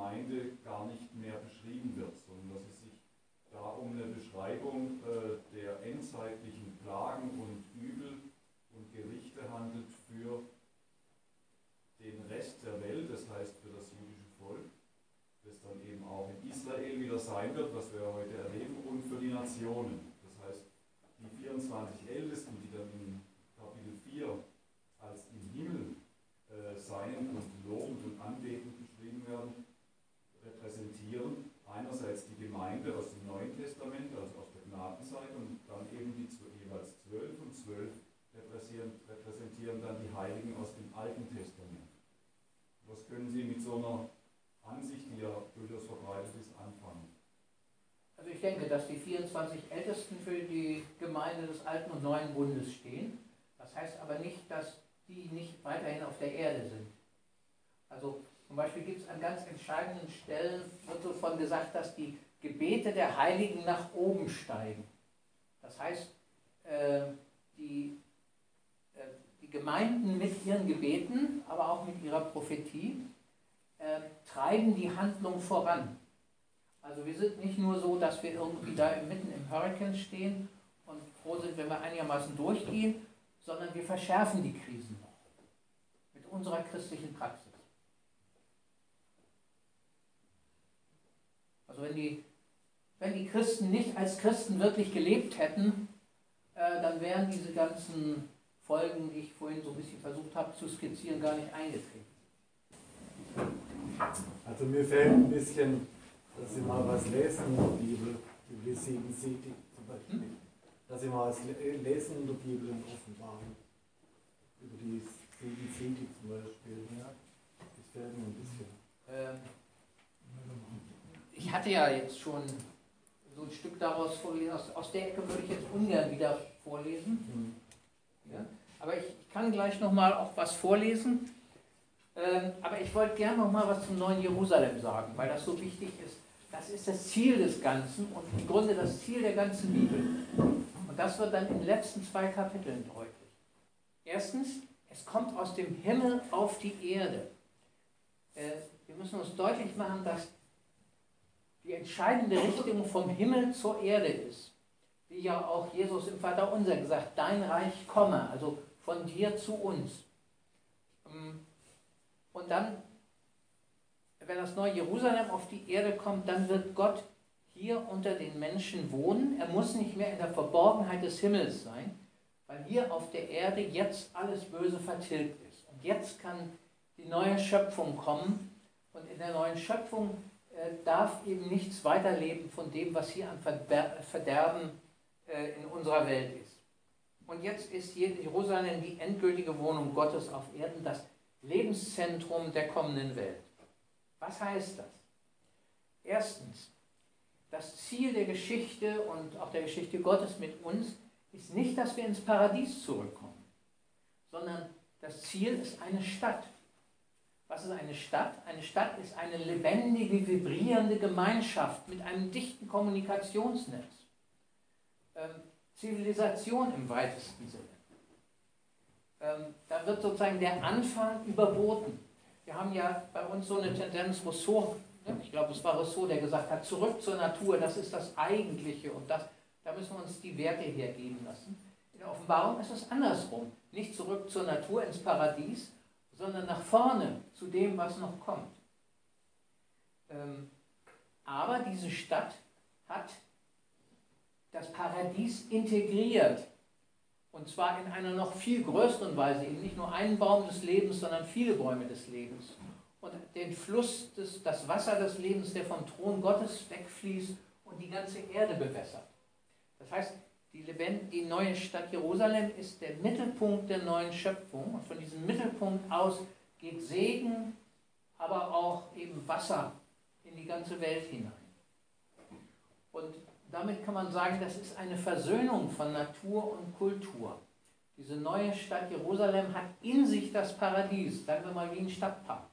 Gemeinde gar nicht mehr beschrieben wird, sondern dass es sich da um eine Beschreibung äh, der endzeitlichen Plagen und Übel und Gerichte handelt für den Rest der Welt, das heißt für das jüdische Volk, das dann eben auch in Israel wieder sein wird, was wir heute erleben, und für die Nationen. Das heißt, die vierundzwanzig Ältesten, die dann in Kapitel vier als im Himmel äh, sein und lobend und anbetend beschrieben werden, repräsentieren einerseits die Gemeinde aus dem Neuen Testament, also aus der Gnadenseite, und dann eben die jeweils zwölf und zwölf repräsentieren, repräsentieren dann die Heiligen aus dem Alten Testament. Was können Sie mit so einer Ansicht, die ja durchaus verbreitet ist, anfangen? Also ich denke, dass die vierundzwanzig Ältesten für die Gemeinde des Alten und Neuen Bundes stehen. Das heißt aber nicht, dass die nicht weiterhin auf der Erde sind. Also zum Beispiel gibt es an ganz entscheidenden Stellen, wird so von gesagt, dass die Gebete der Heiligen nach oben steigen. Das heißt, äh, die, äh, die Gemeinden mit ihren Gebeten, aber auch mit ihrer Prophetie, äh, treiben die Handlung voran. Also wir sind nicht nur so, dass wir irgendwie da mitten im Hurrikan stehen und froh sind, wenn wir einigermaßen durchgehen, sondern wir verschärfen die Krisen noch mit unserer christlichen Praxis. Also wenn die, wenn die Christen nicht als Christen wirklich gelebt hätten, äh, dann wären diese ganzen Folgen, die ich vorhin so ein bisschen versucht habe zu skizzieren, gar nicht eingetreten. Also mir fehlt ein bisschen, dass Sie mal was lesen in der Bibel, über die sieben Siegel zum Beispiel. Hm? Dass Sie mal was lesen in der Bibel in Offenbarung. Über die sieben Siegel zum Beispiel. Ja? Das fehlt mir ein bisschen. Ähm, ich hatte ja jetzt schon so ein Stück daraus vorgelesen. Aus, aus der Ecke würde ich jetzt ungern wieder vorlesen. Hm. Ja? Aber ich, ich kann gleich nochmal auch was vorlesen. Ähm, aber ich wollte gerne noch mal was zum neuen Jerusalem sagen, weil das so wichtig ist. Das ist das Ziel des Ganzen und im Grunde das Ziel der ganzen Bibel. Und das wird dann in den letzten zwei Kapiteln deutlich. Erstens, es kommt aus dem Himmel auf die Erde. Äh, wir müssen uns deutlich machen, dass die entscheidende Richtung vom Himmel zur Erde ist. Wie ja auch Jesus im Vaterunser gesagt, dein Reich komme, also von dir zu uns. Und dann, wenn das neue Jerusalem auf die Erde kommt, dann wird Gott hier unter den Menschen wohnen. Er muss nicht mehr in der Verborgenheit des Himmels sein, weil hier auf der Erde jetzt alles Böse vertilgt ist. Und jetzt kann die neue Schöpfung kommen. Und in der neuen Schöpfung äh, darf eben nichts weiterleben von dem, was hier an Verder- Verderben äh, in unserer Welt ist. Und jetzt ist Jerusalem die endgültige Wohnung Gottes auf Erden, das Lebenszentrum der kommenden Welt. Was heißt das? Erstens, das Ziel der Geschichte und auch der Geschichte Gottes mit uns ist nicht, dass wir ins Paradies zurückkommen, sondern das Ziel ist eine Stadt. Was ist eine Stadt? Eine Stadt ist eine lebendige, vibrierende Gemeinschaft mit einem dichten Kommunikationsnetz. Ähm, Zivilisation im weitesten Sinne. Ähm, da wird sozusagen der Anfang überboten. Wir haben ja bei uns so eine Tendenz, Rousseau, ne? Ich glaube, es war Rousseau, der gesagt hat, zurück zur Natur, das ist das Eigentliche und das, da müssen wir uns die Werte hergeben lassen. In der Offenbarung ist es andersrum. Nicht zurück zur Natur, ins Paradies, sondern nach vorne zu dem, was noch kommt. Ähm, aber diese Stadt hat das Paradies integriert. Und zwar in einer noch viel größeren Weise, eben nicht nur einen Baum des Lebens, sondern viele Bäume des Lebens. Und den Fluss, des, das Wasser des Lebens, der vom Thron Gottes wegfließt und die ganze Erde bewässert. Das heißt, die, Lebend, die neue Stadt Jerusalem ist der Mittelpunkt der neuen Schöpfung. Und von diesem Mittelpunkt aus geht Segen, aber auch eben Wasser in die ganze Welt hinein. Und damit kann man sagen, das ist eine Versöhnung von Natur und Kultur. Diese neue Stadt Jerusalem hat in sich das Paradies, sagen wir mal wie ein Stadtpark.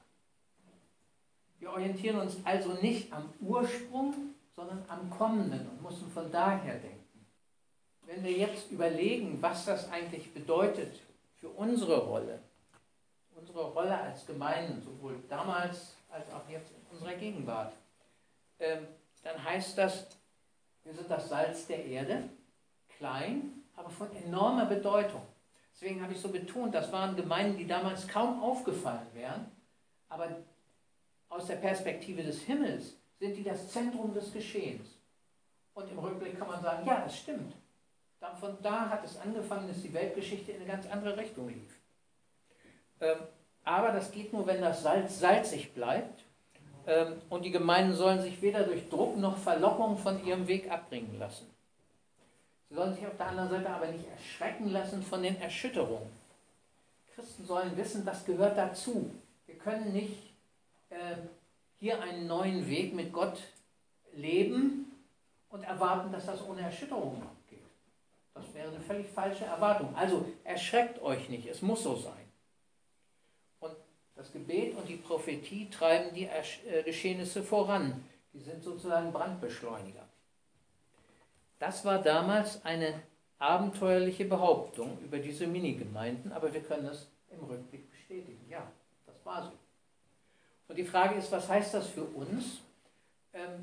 Wir orientieren uns also nicht am Ursprung, sondern am Kommenden und müssen von daher denken. Wenn wir jetzt überlegen, was das eigentlich bedeutet für unsere Rolle, unsere Rolle als Gemeinden, sowohl damals als auch jetzt in unserer Gegenwart, ähm, dann heißt das, wir sind das Salz der Erde, klein, aber von enormer Bedeutung. Deswegen habe ich so betont, das waren Gemeinden, die damals kaum aufgefallen wären, aber aus der Perspektive des Himmels sind die das Zentrum des Geschehens. Und im Rückblick kann man sagen, ja, das stimmt. Von da hat es angefangen, dass die Weltgeschichte in eine ganz andere Richtung lief. Ähm, aber das geht nur, wenn das Salz salzig bleibt. Ähm, und die Gemeinden sollen sich weder durch Druck noch Verlockung von ihrem Weg abbringen lassen. Sie sollen sich auf der anderen Seite aber nicht erschrecken lassen von den Erschütterungen. Christen sollen wissen, das gehört dazu. Wir können nicht äh, hier einen neuen Weg mit Gott leben und erwarten, dass das ohne Erschütterungen abgeht. Das wäre eine völlig falsche Erwartung. Also erschreckt euch nicht, es muss so sein. Und das Gebet und die Prophetie treiben die Ersch- äh, Geschehnisse voran. Die sind sozusagen Brandbeschleuniger. Das war damals eine abenteuerliche Behauptung über diese Minigemeinden, aber wir können es im Rückblick bestätigen. Ja, das war so. Und die Frage ist, was heißt das für uns? Ähm,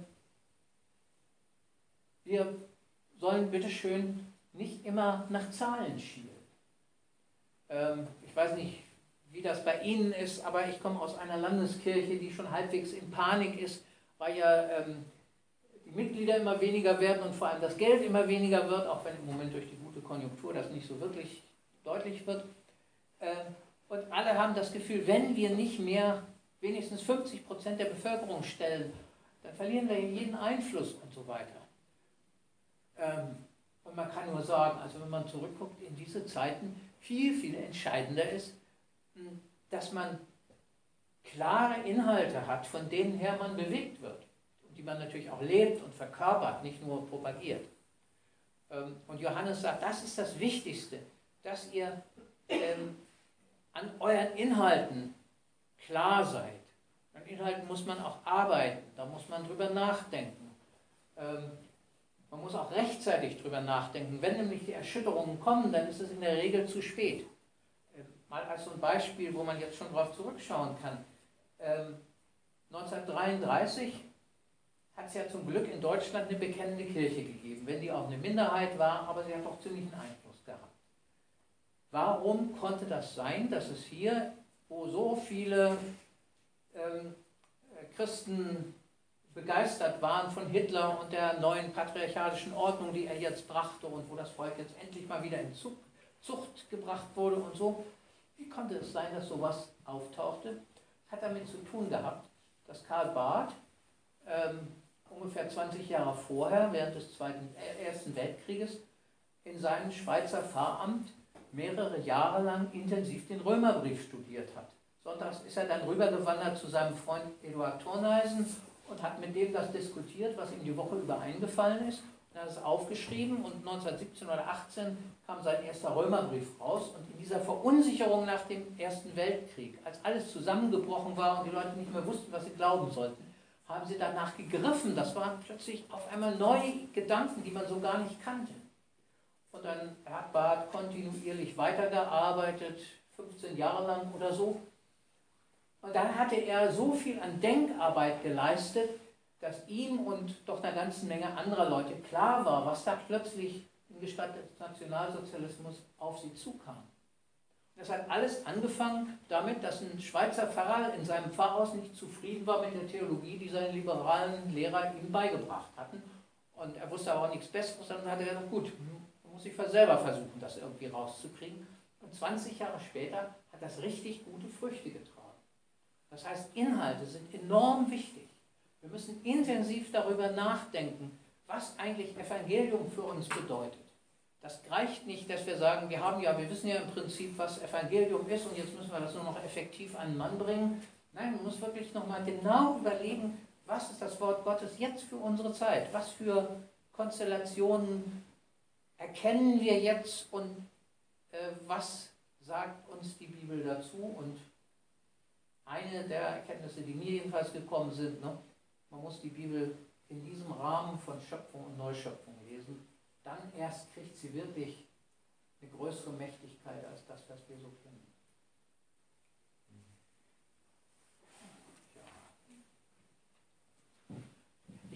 wir sollen bitteschön nicht immer nach Zahlen schielen. Ähm, ich weiß nicht, wie das bei Ihnen ist, aber ich komme aus einer Landeskirche, die schon halbwegs in Panik ist, weil ja ähm, die Mitglieder immer weniger werden und vor allem das Geld immer weniger wird, auch wenn im Moment durch die gute Konjunktur das nicht so wirklich deutlich wird. Ähm, und alle haben das Gefühl, wenn wir nicht mehr wenigstens fünfzig Prozent der Bevölkerung stellen, dann verlieren wir jeden Einfluss und so weiter. Ähm, und man kann nur sagen, also wenn man zurückguckt in diese Zeiten, viel, viel entscheidender ist, dass man klare Inhalte hat, von denen her man bewegt wird, die man natürlich auch lebt und verkörpert, nicht nur propagiert. Ähm, und Johannes sagt, das ist das Wichtigste, dass ihr ähm, an euren Inhalten klar seid. An Inhalten muss man auch arbeiten, da muss man drüber nachdenken. Ähm, man muss auch rechtzeitig drüber nachdenken. Wenn nämlich die Erschütterungen kommen, dann ist es in der Regel zu spät. Ähm, mal als so ein Beispiel, wo man jetzt schon drauf zurückschauen kann. Ähm, neunzehnhundertdreiunddreißig hat es ja zum Glück in Deutschland eine bekennende Kirche gegeben, wenn die auch eine Minderheit war, aber sie hat auch ziemlichen Einfluss gehabt. Warum konnte das sein, dass es hier, wo so viele ähm, Christen begeistert waren von Hitler und der neuen patriarchalischen Ordnung, die er jetzt brachte und wo das Volk jetzt endlich mal wieder in Zucht, Zucht gebracht wurde und so, wie konnte es sein, dass sowas auftauchte? Das hat damit zu tun gehabt, dass Karl Barth ähm, ungefähr zwanzig Jahre vorher, während des Zweiten, äh, Ersten Weltkrieges, in seinem Schweizer Pfarramt mehrere Jahre lang intensiv den Römerbrief studiert hat. Sonntags ist er dann rübergewandert zu seinem Freund Eduard Thorneisen und hat mit dem das diskutiert, was ihm die Woche über eingefallen ist. Und er hat es aufgeschrieben und neunzehnhundertsiebzehn oder achtzehn kam sein erster Römerbrief raus. Und in dieser Verunsicherung nach dem Ersten Weltkrieg, als alles zusammengebrochen war und die Leute nicht mehr wussten, was sie glauben sollten, haben sie danach gegriffen. Das waren plötzlich auf einmal neue Gedanken, die man so gar nicht kannte. Und dann hat Barth kontinuierlich weitergearbeitet, fünfzehn Jahre lang oder so. Und dann hatte er so viel an Denkarbeit geleistet, dass ihm und doch einer ganzen Menge anderer Leute klar war, was da plötzlich in Gestalt des Nationalsozialismus auf sie zukam. Das hat alles angefangen damit, dass ein Schweizer Pfarrer in seinem Pfarrhaus nicht zufrieden war mit der Theologie, die seine liberalen Lehrer ihm beigebracht hatten. Und er wusste aber auch nichts Besseres, dann hat er gesagt, gut, dann muss ich selber versuchen, das irgendwie rauszukriegen. Und zwanzig Jahre später hat das richtig gute Früchte getragen. Das heißt, Inhalte sind enorm wichtig. Wir müssen intensiv darüber nachdenken, was eigentlich Evangelium für uns bedeutet. Das reicht nicht, dass wir sagen, wir haben ja, wir wissen ja im Prinzip, was Evangelium ist und jetzt müssen wir das nur noch effektiv an den Mann bringen. Nein, man muss wirklich nochmal genau überlegen, was ist das Wort Gottes jetzt für unsere Zeit? Was für Konstellationen erkennen wir jetzt und äh, was sagt uns die Bibel dazu? Und eine der Erkenntnisse, die mir jedenfalls gekommen sind, ne, man muss die Bibel in diesem Rahmen von Schöpfung und Neuschöpfung lesen. Dann erst kriegt sie wirklich eine größere Mächtigkeit als das, was wir so kennen.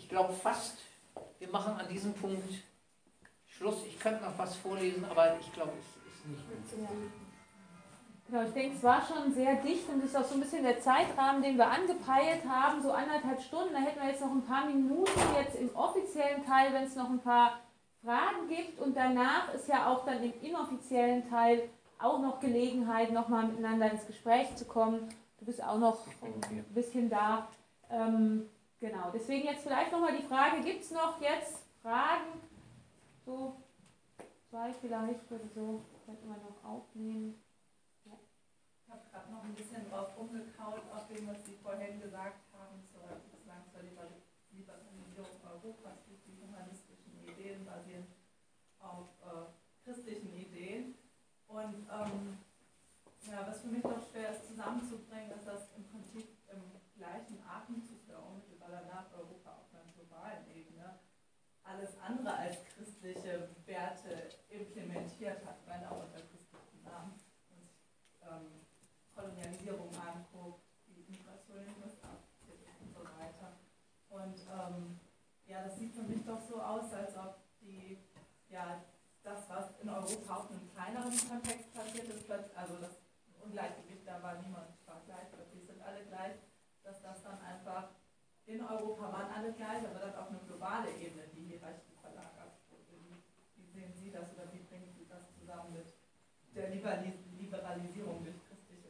glaube fast, wir machen an diesem Punkt Schluss. Ich könnte noch was vorlesen, aber ich glaube, es ist nicht gut. Genau, ich denke, es war schon sehr dicht und es ist auch so ein bisschen der Zeitrahmen, den wir angepeilt haben, so anderthalb Stunden. Da hätten wir jetzt noch ein paar Minuten jetzt im offiziellen Teil, wenn es noch ein paar Fragen gibt. Und danach ist ja auch dann im inoffiziellen Teil auch noch Gelegenheit, nochmal miteinander ins Gespräch zu kommen. Du bist auch noch ein bisschen da. Ähm, genau, deswegen jetzt vielleicht nochmal die Frage, gibt es noch jetzt Fragen? So zwei vielleicht oder so, könnten wir noch aufnehmen. Ich habe gerade noch ein bisschen drauf rumgekaut, auf dem, was Sie vorhin gesagt haben, zur, sozusagen zur Liberalisierung Europas durch die humanistischen Ideen basierend auf äh, christlichen Ideen. Und ähm, ja, was für mich doch schwer ist zusammenzubringen, ist, dass im Prinzip im gleichen Atemzug der unmittelbar danach Europa auf einer globalen Ebene alles andere als christliche Werte implementiert hat, wenn auch unter christlichen Namen. Und, ähm, Kolonialisierung anguckt, die Migration in den U S A und so weiter. Und ähm, ja, das sieht für mich doch so aus, als ob die, ja, das, was in Europa auf einem kleineren Kontext passiert ist, also das Ungleichgewicht, da war niemand war gleich, plötzlich sind alle gleich, dass das dann einfach, in Europa waren alle gleich, aber dann auf eine globale Ebene die Hierarchie verlagert wurde. Wie, wie sehen Sie das oder wie bringen Sie das zusammen mit der Liberalisierung durch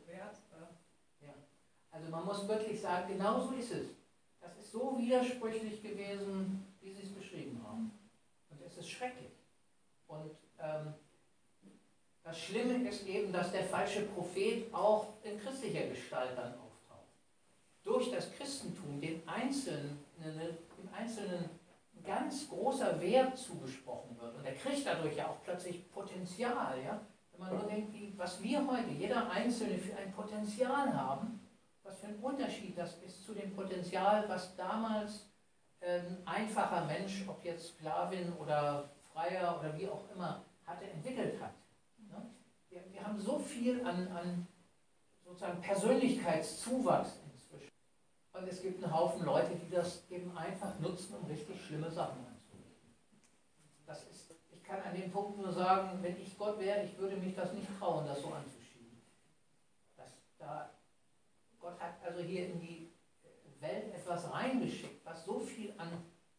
Ja. Also man muss wirklich sagen, genau so ist es. Das ist so widersprüchlich gewesen, wie Sie es beschrieben haben. Und es ist schrecklich. Und ähm, das Schlimme ist eben, dass der falsche Prophet auch in christlicher Gestalt dann auftaucht. Durch das Christentum dem Einzelnen, dem Einzelnen ein ganz großer Wert zugesprochen wird. Und er kriegt dadurch ja auch plötzlich Potenzial, ja. Wenn man nur denkt, wie, was wir heute, jeder Einzelne, für ein Potenzial haben, was für ein Unterschied das ist zu dem Potenzial, was damals ein einfacher Mensch, ob jetzt Sklavin oder Freier oder wie auch immer, hatte, entwickelt hat. Wir, wir haben so viel an, an sozusagen Persönlichkeitszuwachs inzwischen. Und es gibt einen Haufen Leute, die das eben einfach nutzen, um richtig schlimme Sachen anzurichten. Das ist Ich kann an dem Punkt nur sagen, wenn ich Gott wäre, ich würde mich das nicht trauen, das so anzuschieben. Das, da, Gott hat also hier in die Welt etwas reingeschickt, was so viel an,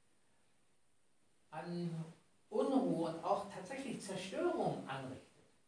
an Unruhe und auch tatsächlich Zerstörung anrichtet.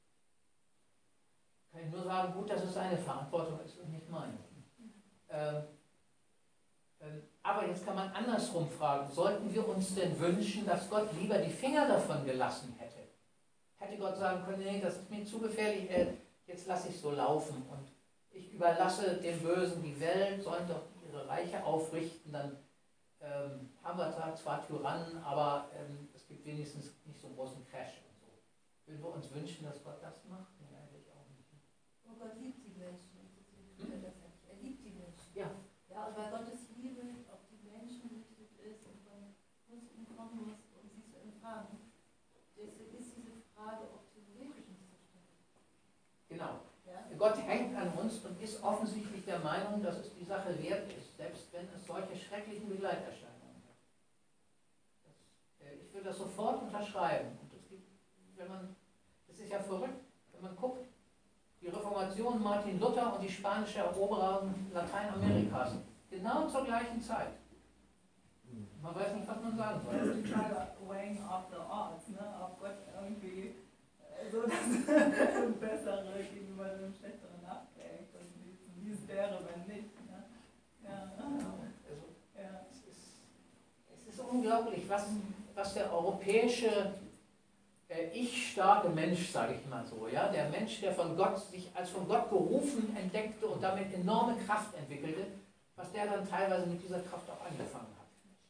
Kann ich nur sagen, gut, dass es seine Verantwortung ist und nicht meine. Ähm, ähm, Aber jetzt kann man andersrum fragen, sollten wir uns denn wünschen, dass Gott lieber die Finger davon gelassen hätte? Hätte Gott sagen können, nee, das ist mir zu gefährlich, jetzt lasse ich es so laufen und ich überlasse den Bösen die Welt, sollen doch ihre Reiche aufrichten, dann ähm, haben wir zwar Tyrannen, aber ähm, es gibt wenigstens nicht so einen großen Crash und so. Würden wir uns wünschen, dass Gott das macht? Nee, eigentlich auch nicht. Oh Gott liebt die Menschen. Hm? Er liebt die Menschen. Ja. Ja, und weil Gottes Liebe auf die Menschen gerichtet ist und man muss umkommen muss, um sie zu empfangen. Deswegen ist diese Frage auch theoretisch nicht so stark. Genau. Ja? Gott hängt an uns und ist offensichtlich der Meinung, dass es die Sache wert ist, selbst wenn es solche schrecklichen Begleiterscheinungen hat. Das, äh, ich würde das sofort unterschreiben. Und es gibt, wenn man, das ist ja verrückt, wenn man guckt, die Reformation, Martin Luther und die spanische Eroberung Lateinamerikas, genau zur gleichen Zeit. Man weiß nicht, was man sagen soll. Das ist die Frage, weighing of the odds, ne? Ob Gott irgendwie äh, so das Bessere gegenüber dem Schlechteren abwägt und wie es wäre, wenn nicht. Ne? Ja. Also, Ja. es, ist, es ist unglaublich, was, was der europäische äh, ich-starke Mensch, sage ich mal so, ja, der Mensch, der von Gott sich als von Gott gerufen entdeckte und damit enorme Kraft entwickelte, was der dann teilweise mit dieser Kraft auch angefangen hat.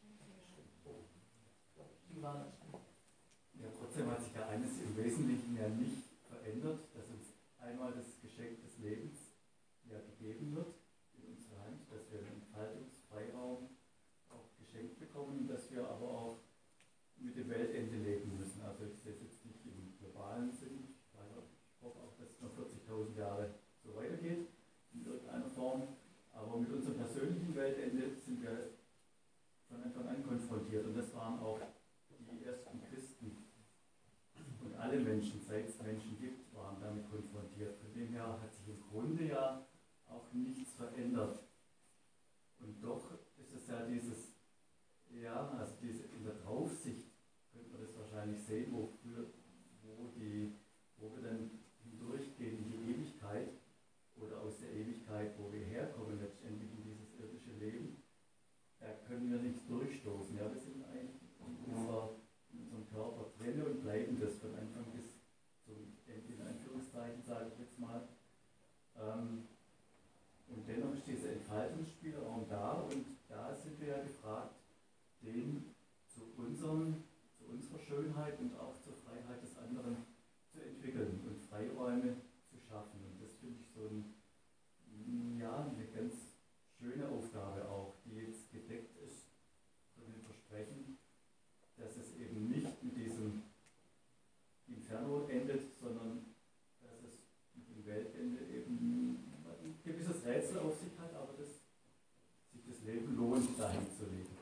Wie war das? Ja, trotzdem hat sich ja eines im Wesentlichen ja nicht verändert, dass uns einmal das Geschenk des Lebens ja gegeben wird in unsere Hand, dass wir einen Entfaltungsfreiraum auch geschenkt bekommen, dass wir aber auch mit dem Weltende leben müssen. Also ich sehe es jetzt nicht im globalen Sinn. Ich hoffe auch, dass es noch vierzigtausend Jahre so weitergeht, in irgendeiner Form. Aber mit unserem persönlichen Weltende sind wir von Anfang an konfrontiert. konfrontiert. Und das waren auch die ersten Christen. Und alle Menschen, seit es Menschen gibt, waren damit konfrontiert. Von dem her hat sich im Grunde ja auch nichts verändert. Und doch ist es ja dieses, ja, also diese in der Draufsicht, könnte man das wahrscheinlich sehen, wo, früher, wo, die, wo wir dann hindurchgehen in die Ewigkeit oder aus der Ewigkeit, wo wir herkommen, letztendlich in dieses irdische Leben, da können wir nicht durchstoßen. Ja, wir sind eigentlich in, unserer, in unserem Körper drin und bleiben das von Anfang bis zum Ende, in Anführungszeichen, sage ich jetzt mal. Ähm, und dennoch ist dieser Entfaltungsspielraum da und da sind wir ja gefragt, den zu, unserem, zu unserer Schönheit und auch zur Freiheit des anderen zu entwickeln und Freiräume zu schaffen. Und das finde ich so ein, ja, eine ganz schöne Aufgabe auch, die jetzt gedeckt ist von dem Versprechen, dass es eben nicht mit diesem Inferno endet, sondern dass es mit dem Weltende eben ein gewisses Rätsel auf sich hat, aber dass sich das Leben lohnt, dahin zu leben.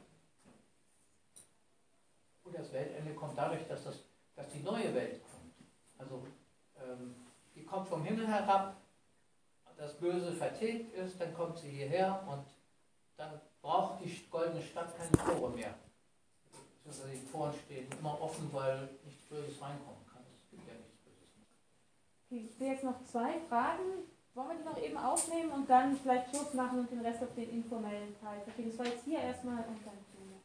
Und das Weltende kommt dadurch, dass, das, dass die neue Welt kommt. Also ähm, die kommt vom Himmel herab, das Böse vertilgt ist, dann kommt sie hierher und dann braucht die goldene Stadt keine Tore mehr. Also die Toren stehen immer offen, weil nichts Böses reinkommen kann. Es gibt ja nichts Böses mehr. Okay, ich sehe jetzt noch zwei Fragen. Wollen wir die noch eben aufnehmen und dann vielleicht Schluss machen und den Rest auf den informellen Teil? Okay, das war jetzt hier erstmal und dann.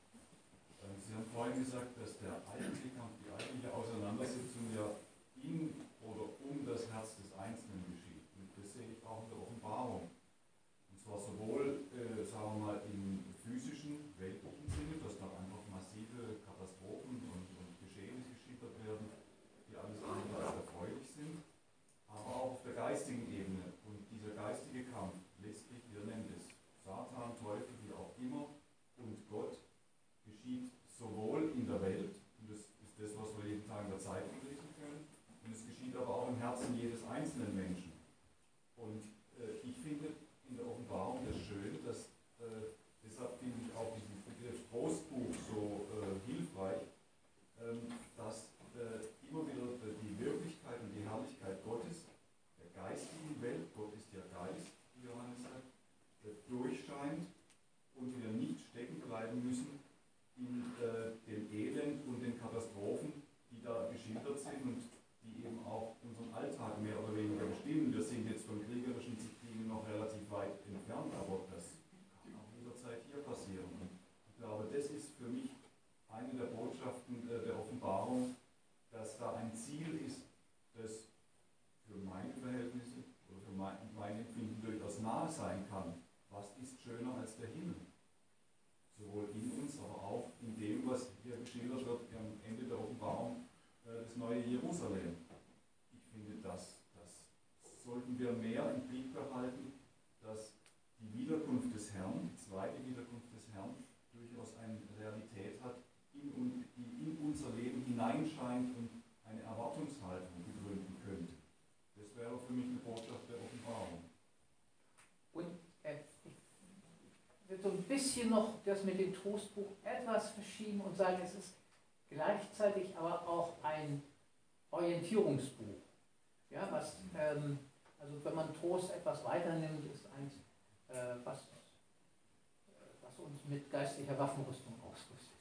Sie haben vorhin gesagt, dass der eigentliche Kampf, die eigentliche Auseinandersetzung ja in oder um das Herz des Einzelnen geschieht. Und das sehe ich auch in der Offenbarung. Und zwar sowohl, äh, sagen wir mal, im physischen, weltlichen Sinne, dass da einfach massive Katastrophen und, und Geschehnisse geschildert werden, die alles andere als erfreulich sind, aber auch auf der geistigen Ebene. Und dieser geistige Kampf, letztlich, wir nennen es Satan, Teufel, wie auch immer, und Gott, geschieht sowohl in der Welt, und das ist das, was wir jeden Tag in der Zeitung lesen können, und es geschieht aber auch im Herzen jedes einzelnen Menschen. Und äh, ich finde in der Offenbarung das schön, dass, äh, deshalb finde ich auch diesen Begriff Trostbuch so äh, hilfreich, ähm, dass äh, immer wieder die Wirklichkeit und die Herrlichkeit Gottes, der geistigen Welt, Gott ist ja Geist, wie Johannes sagt, äh, durchscheint und wir nicht stecken bleiben müssen in äh, dem Elend und den Katastrophen, die da geschildert sind und die eben auch unseren Alltag mehr oder weniger bestimmen. Wir sind jetzt von kriegerischen Disziplinen noch relativ weit entfernt, aber das kann auch jederzeit hier passieren. Und ich glaube, das ist für mich eine der Botschaften äh, der Offenbarung, dass da ein Ziel ist, das für meine Verhältnisse oder für mein, mein Empfinden durchaus nahe sein kann. Was ist schöner als der Himmel? Sowohl in uns, aber auch in dem, was hier geschildert wird am Ende der Offenbarung, äh, das neue Jerusalem. Ich finde, das, das sollten wir mehr im Blick behalten, dass die Wiederkunft des Herrn, die zweite Wiederkunft des Herrn, durchaus eine Realität hat, in, die in unser Leben hineinscheint und eine Erwartungshaltung begründen könnte. Das wäre für mich eine Botschaft der Offenbarung. Und äh, ich will so ein bisschen noch das mit dem Trostbuch etwas verschieben und sagen, es ist gleichzeitig aber auch ein Orientierungsbuch. Ja, was, ähm, also wenn man Trost etwas weiternimmt, ist eins, äh, was, was uns mit geistlicher Waffenrüstung ausrüstet.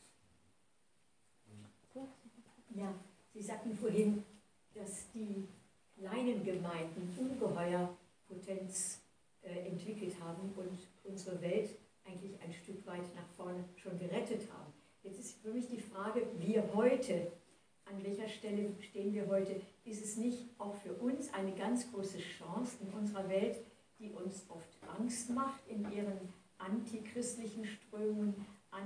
Ja, Sie sagten vorhin, dass die kleinen Gemeinden ungeheuer Potenz äh, entwickelt haben und unsere Welt eigentlich ein Stück weit nach vorne schon gerettet haben. Jetzt ist für mich die Frage, wir heute, an welcher Stelle stehen wir heute? Ist es nicht auch für uns eine ganz große Chance in unserer Welt, die uns oft Angst macht in ihren antichristlichen Strömungen,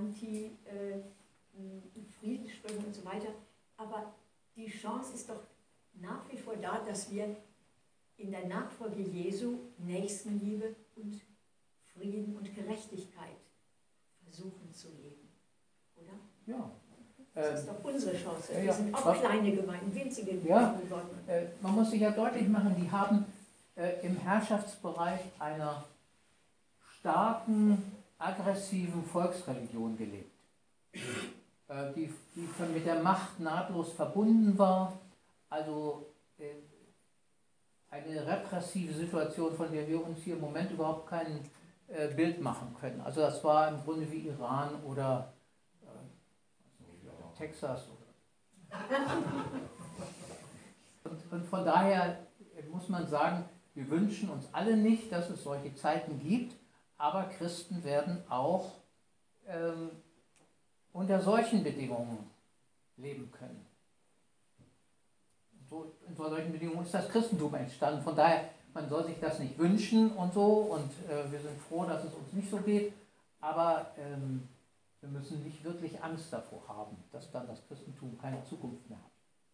anti-Friedensströmungen und so weiter? Aber die Chance ist doch nach wie vor da, dass wir in der Nachfolge Jesu Nächstenliebe und Frieden und Gerechtigkeit versuchen zu leben, oder? Ja. Das ist doch unsere Chance. Ja, Wir ja. sind auch Was, kleine Gemeinden, winzige Gemeinden ja, geworden. Äh, man muss sich ja deutlich machen, die haben äh, im Herrschaftsbereich einer starken, aggressiven Volksreligion gelebt. äh, die, die von, mit der Macht nahtlos verbunden war. Also äh, eine repressive Situation, von der wir uns hier im Moment überhaupt kein äh, Bild machen können. Also das war im Grunde wie Iran oder äh, Texas. Und, und von daher muss man sagen, wir wünschen uns alle nicht, dass es solche Zeiten gibt, aber Christen werden auch ähm, unter solchen Bedingungen leben können. So, unter solchen Bedingungen ist das Christentum entstanden. Von daher, man soll sich das nicht wünschen und so, und äh, wir sind froh, dass es uns nicht so geht, aber ähm, wir müssen nicht wirklich Angst davor haben, dass dann das Christentum keine Zukunft mehr hat.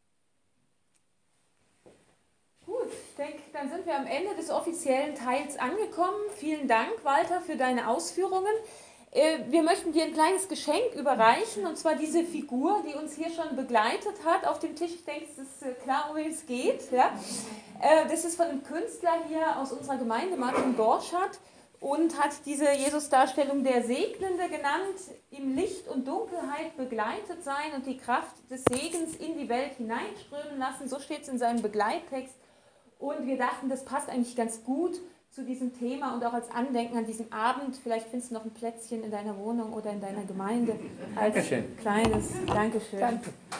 Gut, ich denke, dann sind wir am Ende des offiziellen Teils angekommen. Vielen Dank, Walter, für deine Ausführungen. Wir möchten dir ein kleines Geschenk überreichen, und zwar diese Figur, die uns hier schon begleitet hat auf dem Tisch. Ich denke, es ist klar, um wen es geht. Ja? Das ist von einem Künstler hier aus unserer Gemeinde, Martin Borschardt, und hat diese Jesus-Darstellung der Segnende genannt: im Licht und Dunkelheit begleitet sein und die Kraft des Segens in die Welt hineinströmen lassen. So steht es in seinem Begleittext. Und wir dachten, das passt eigentlich ganz gut zu diesem Thema und auch als Andenken an diesen Abend. Vielleicht findest du noch ein Plätzchen in deiner Wohnung oder in deiner Gemeinde als Dankeschön. kleines Dankeschön. Danke.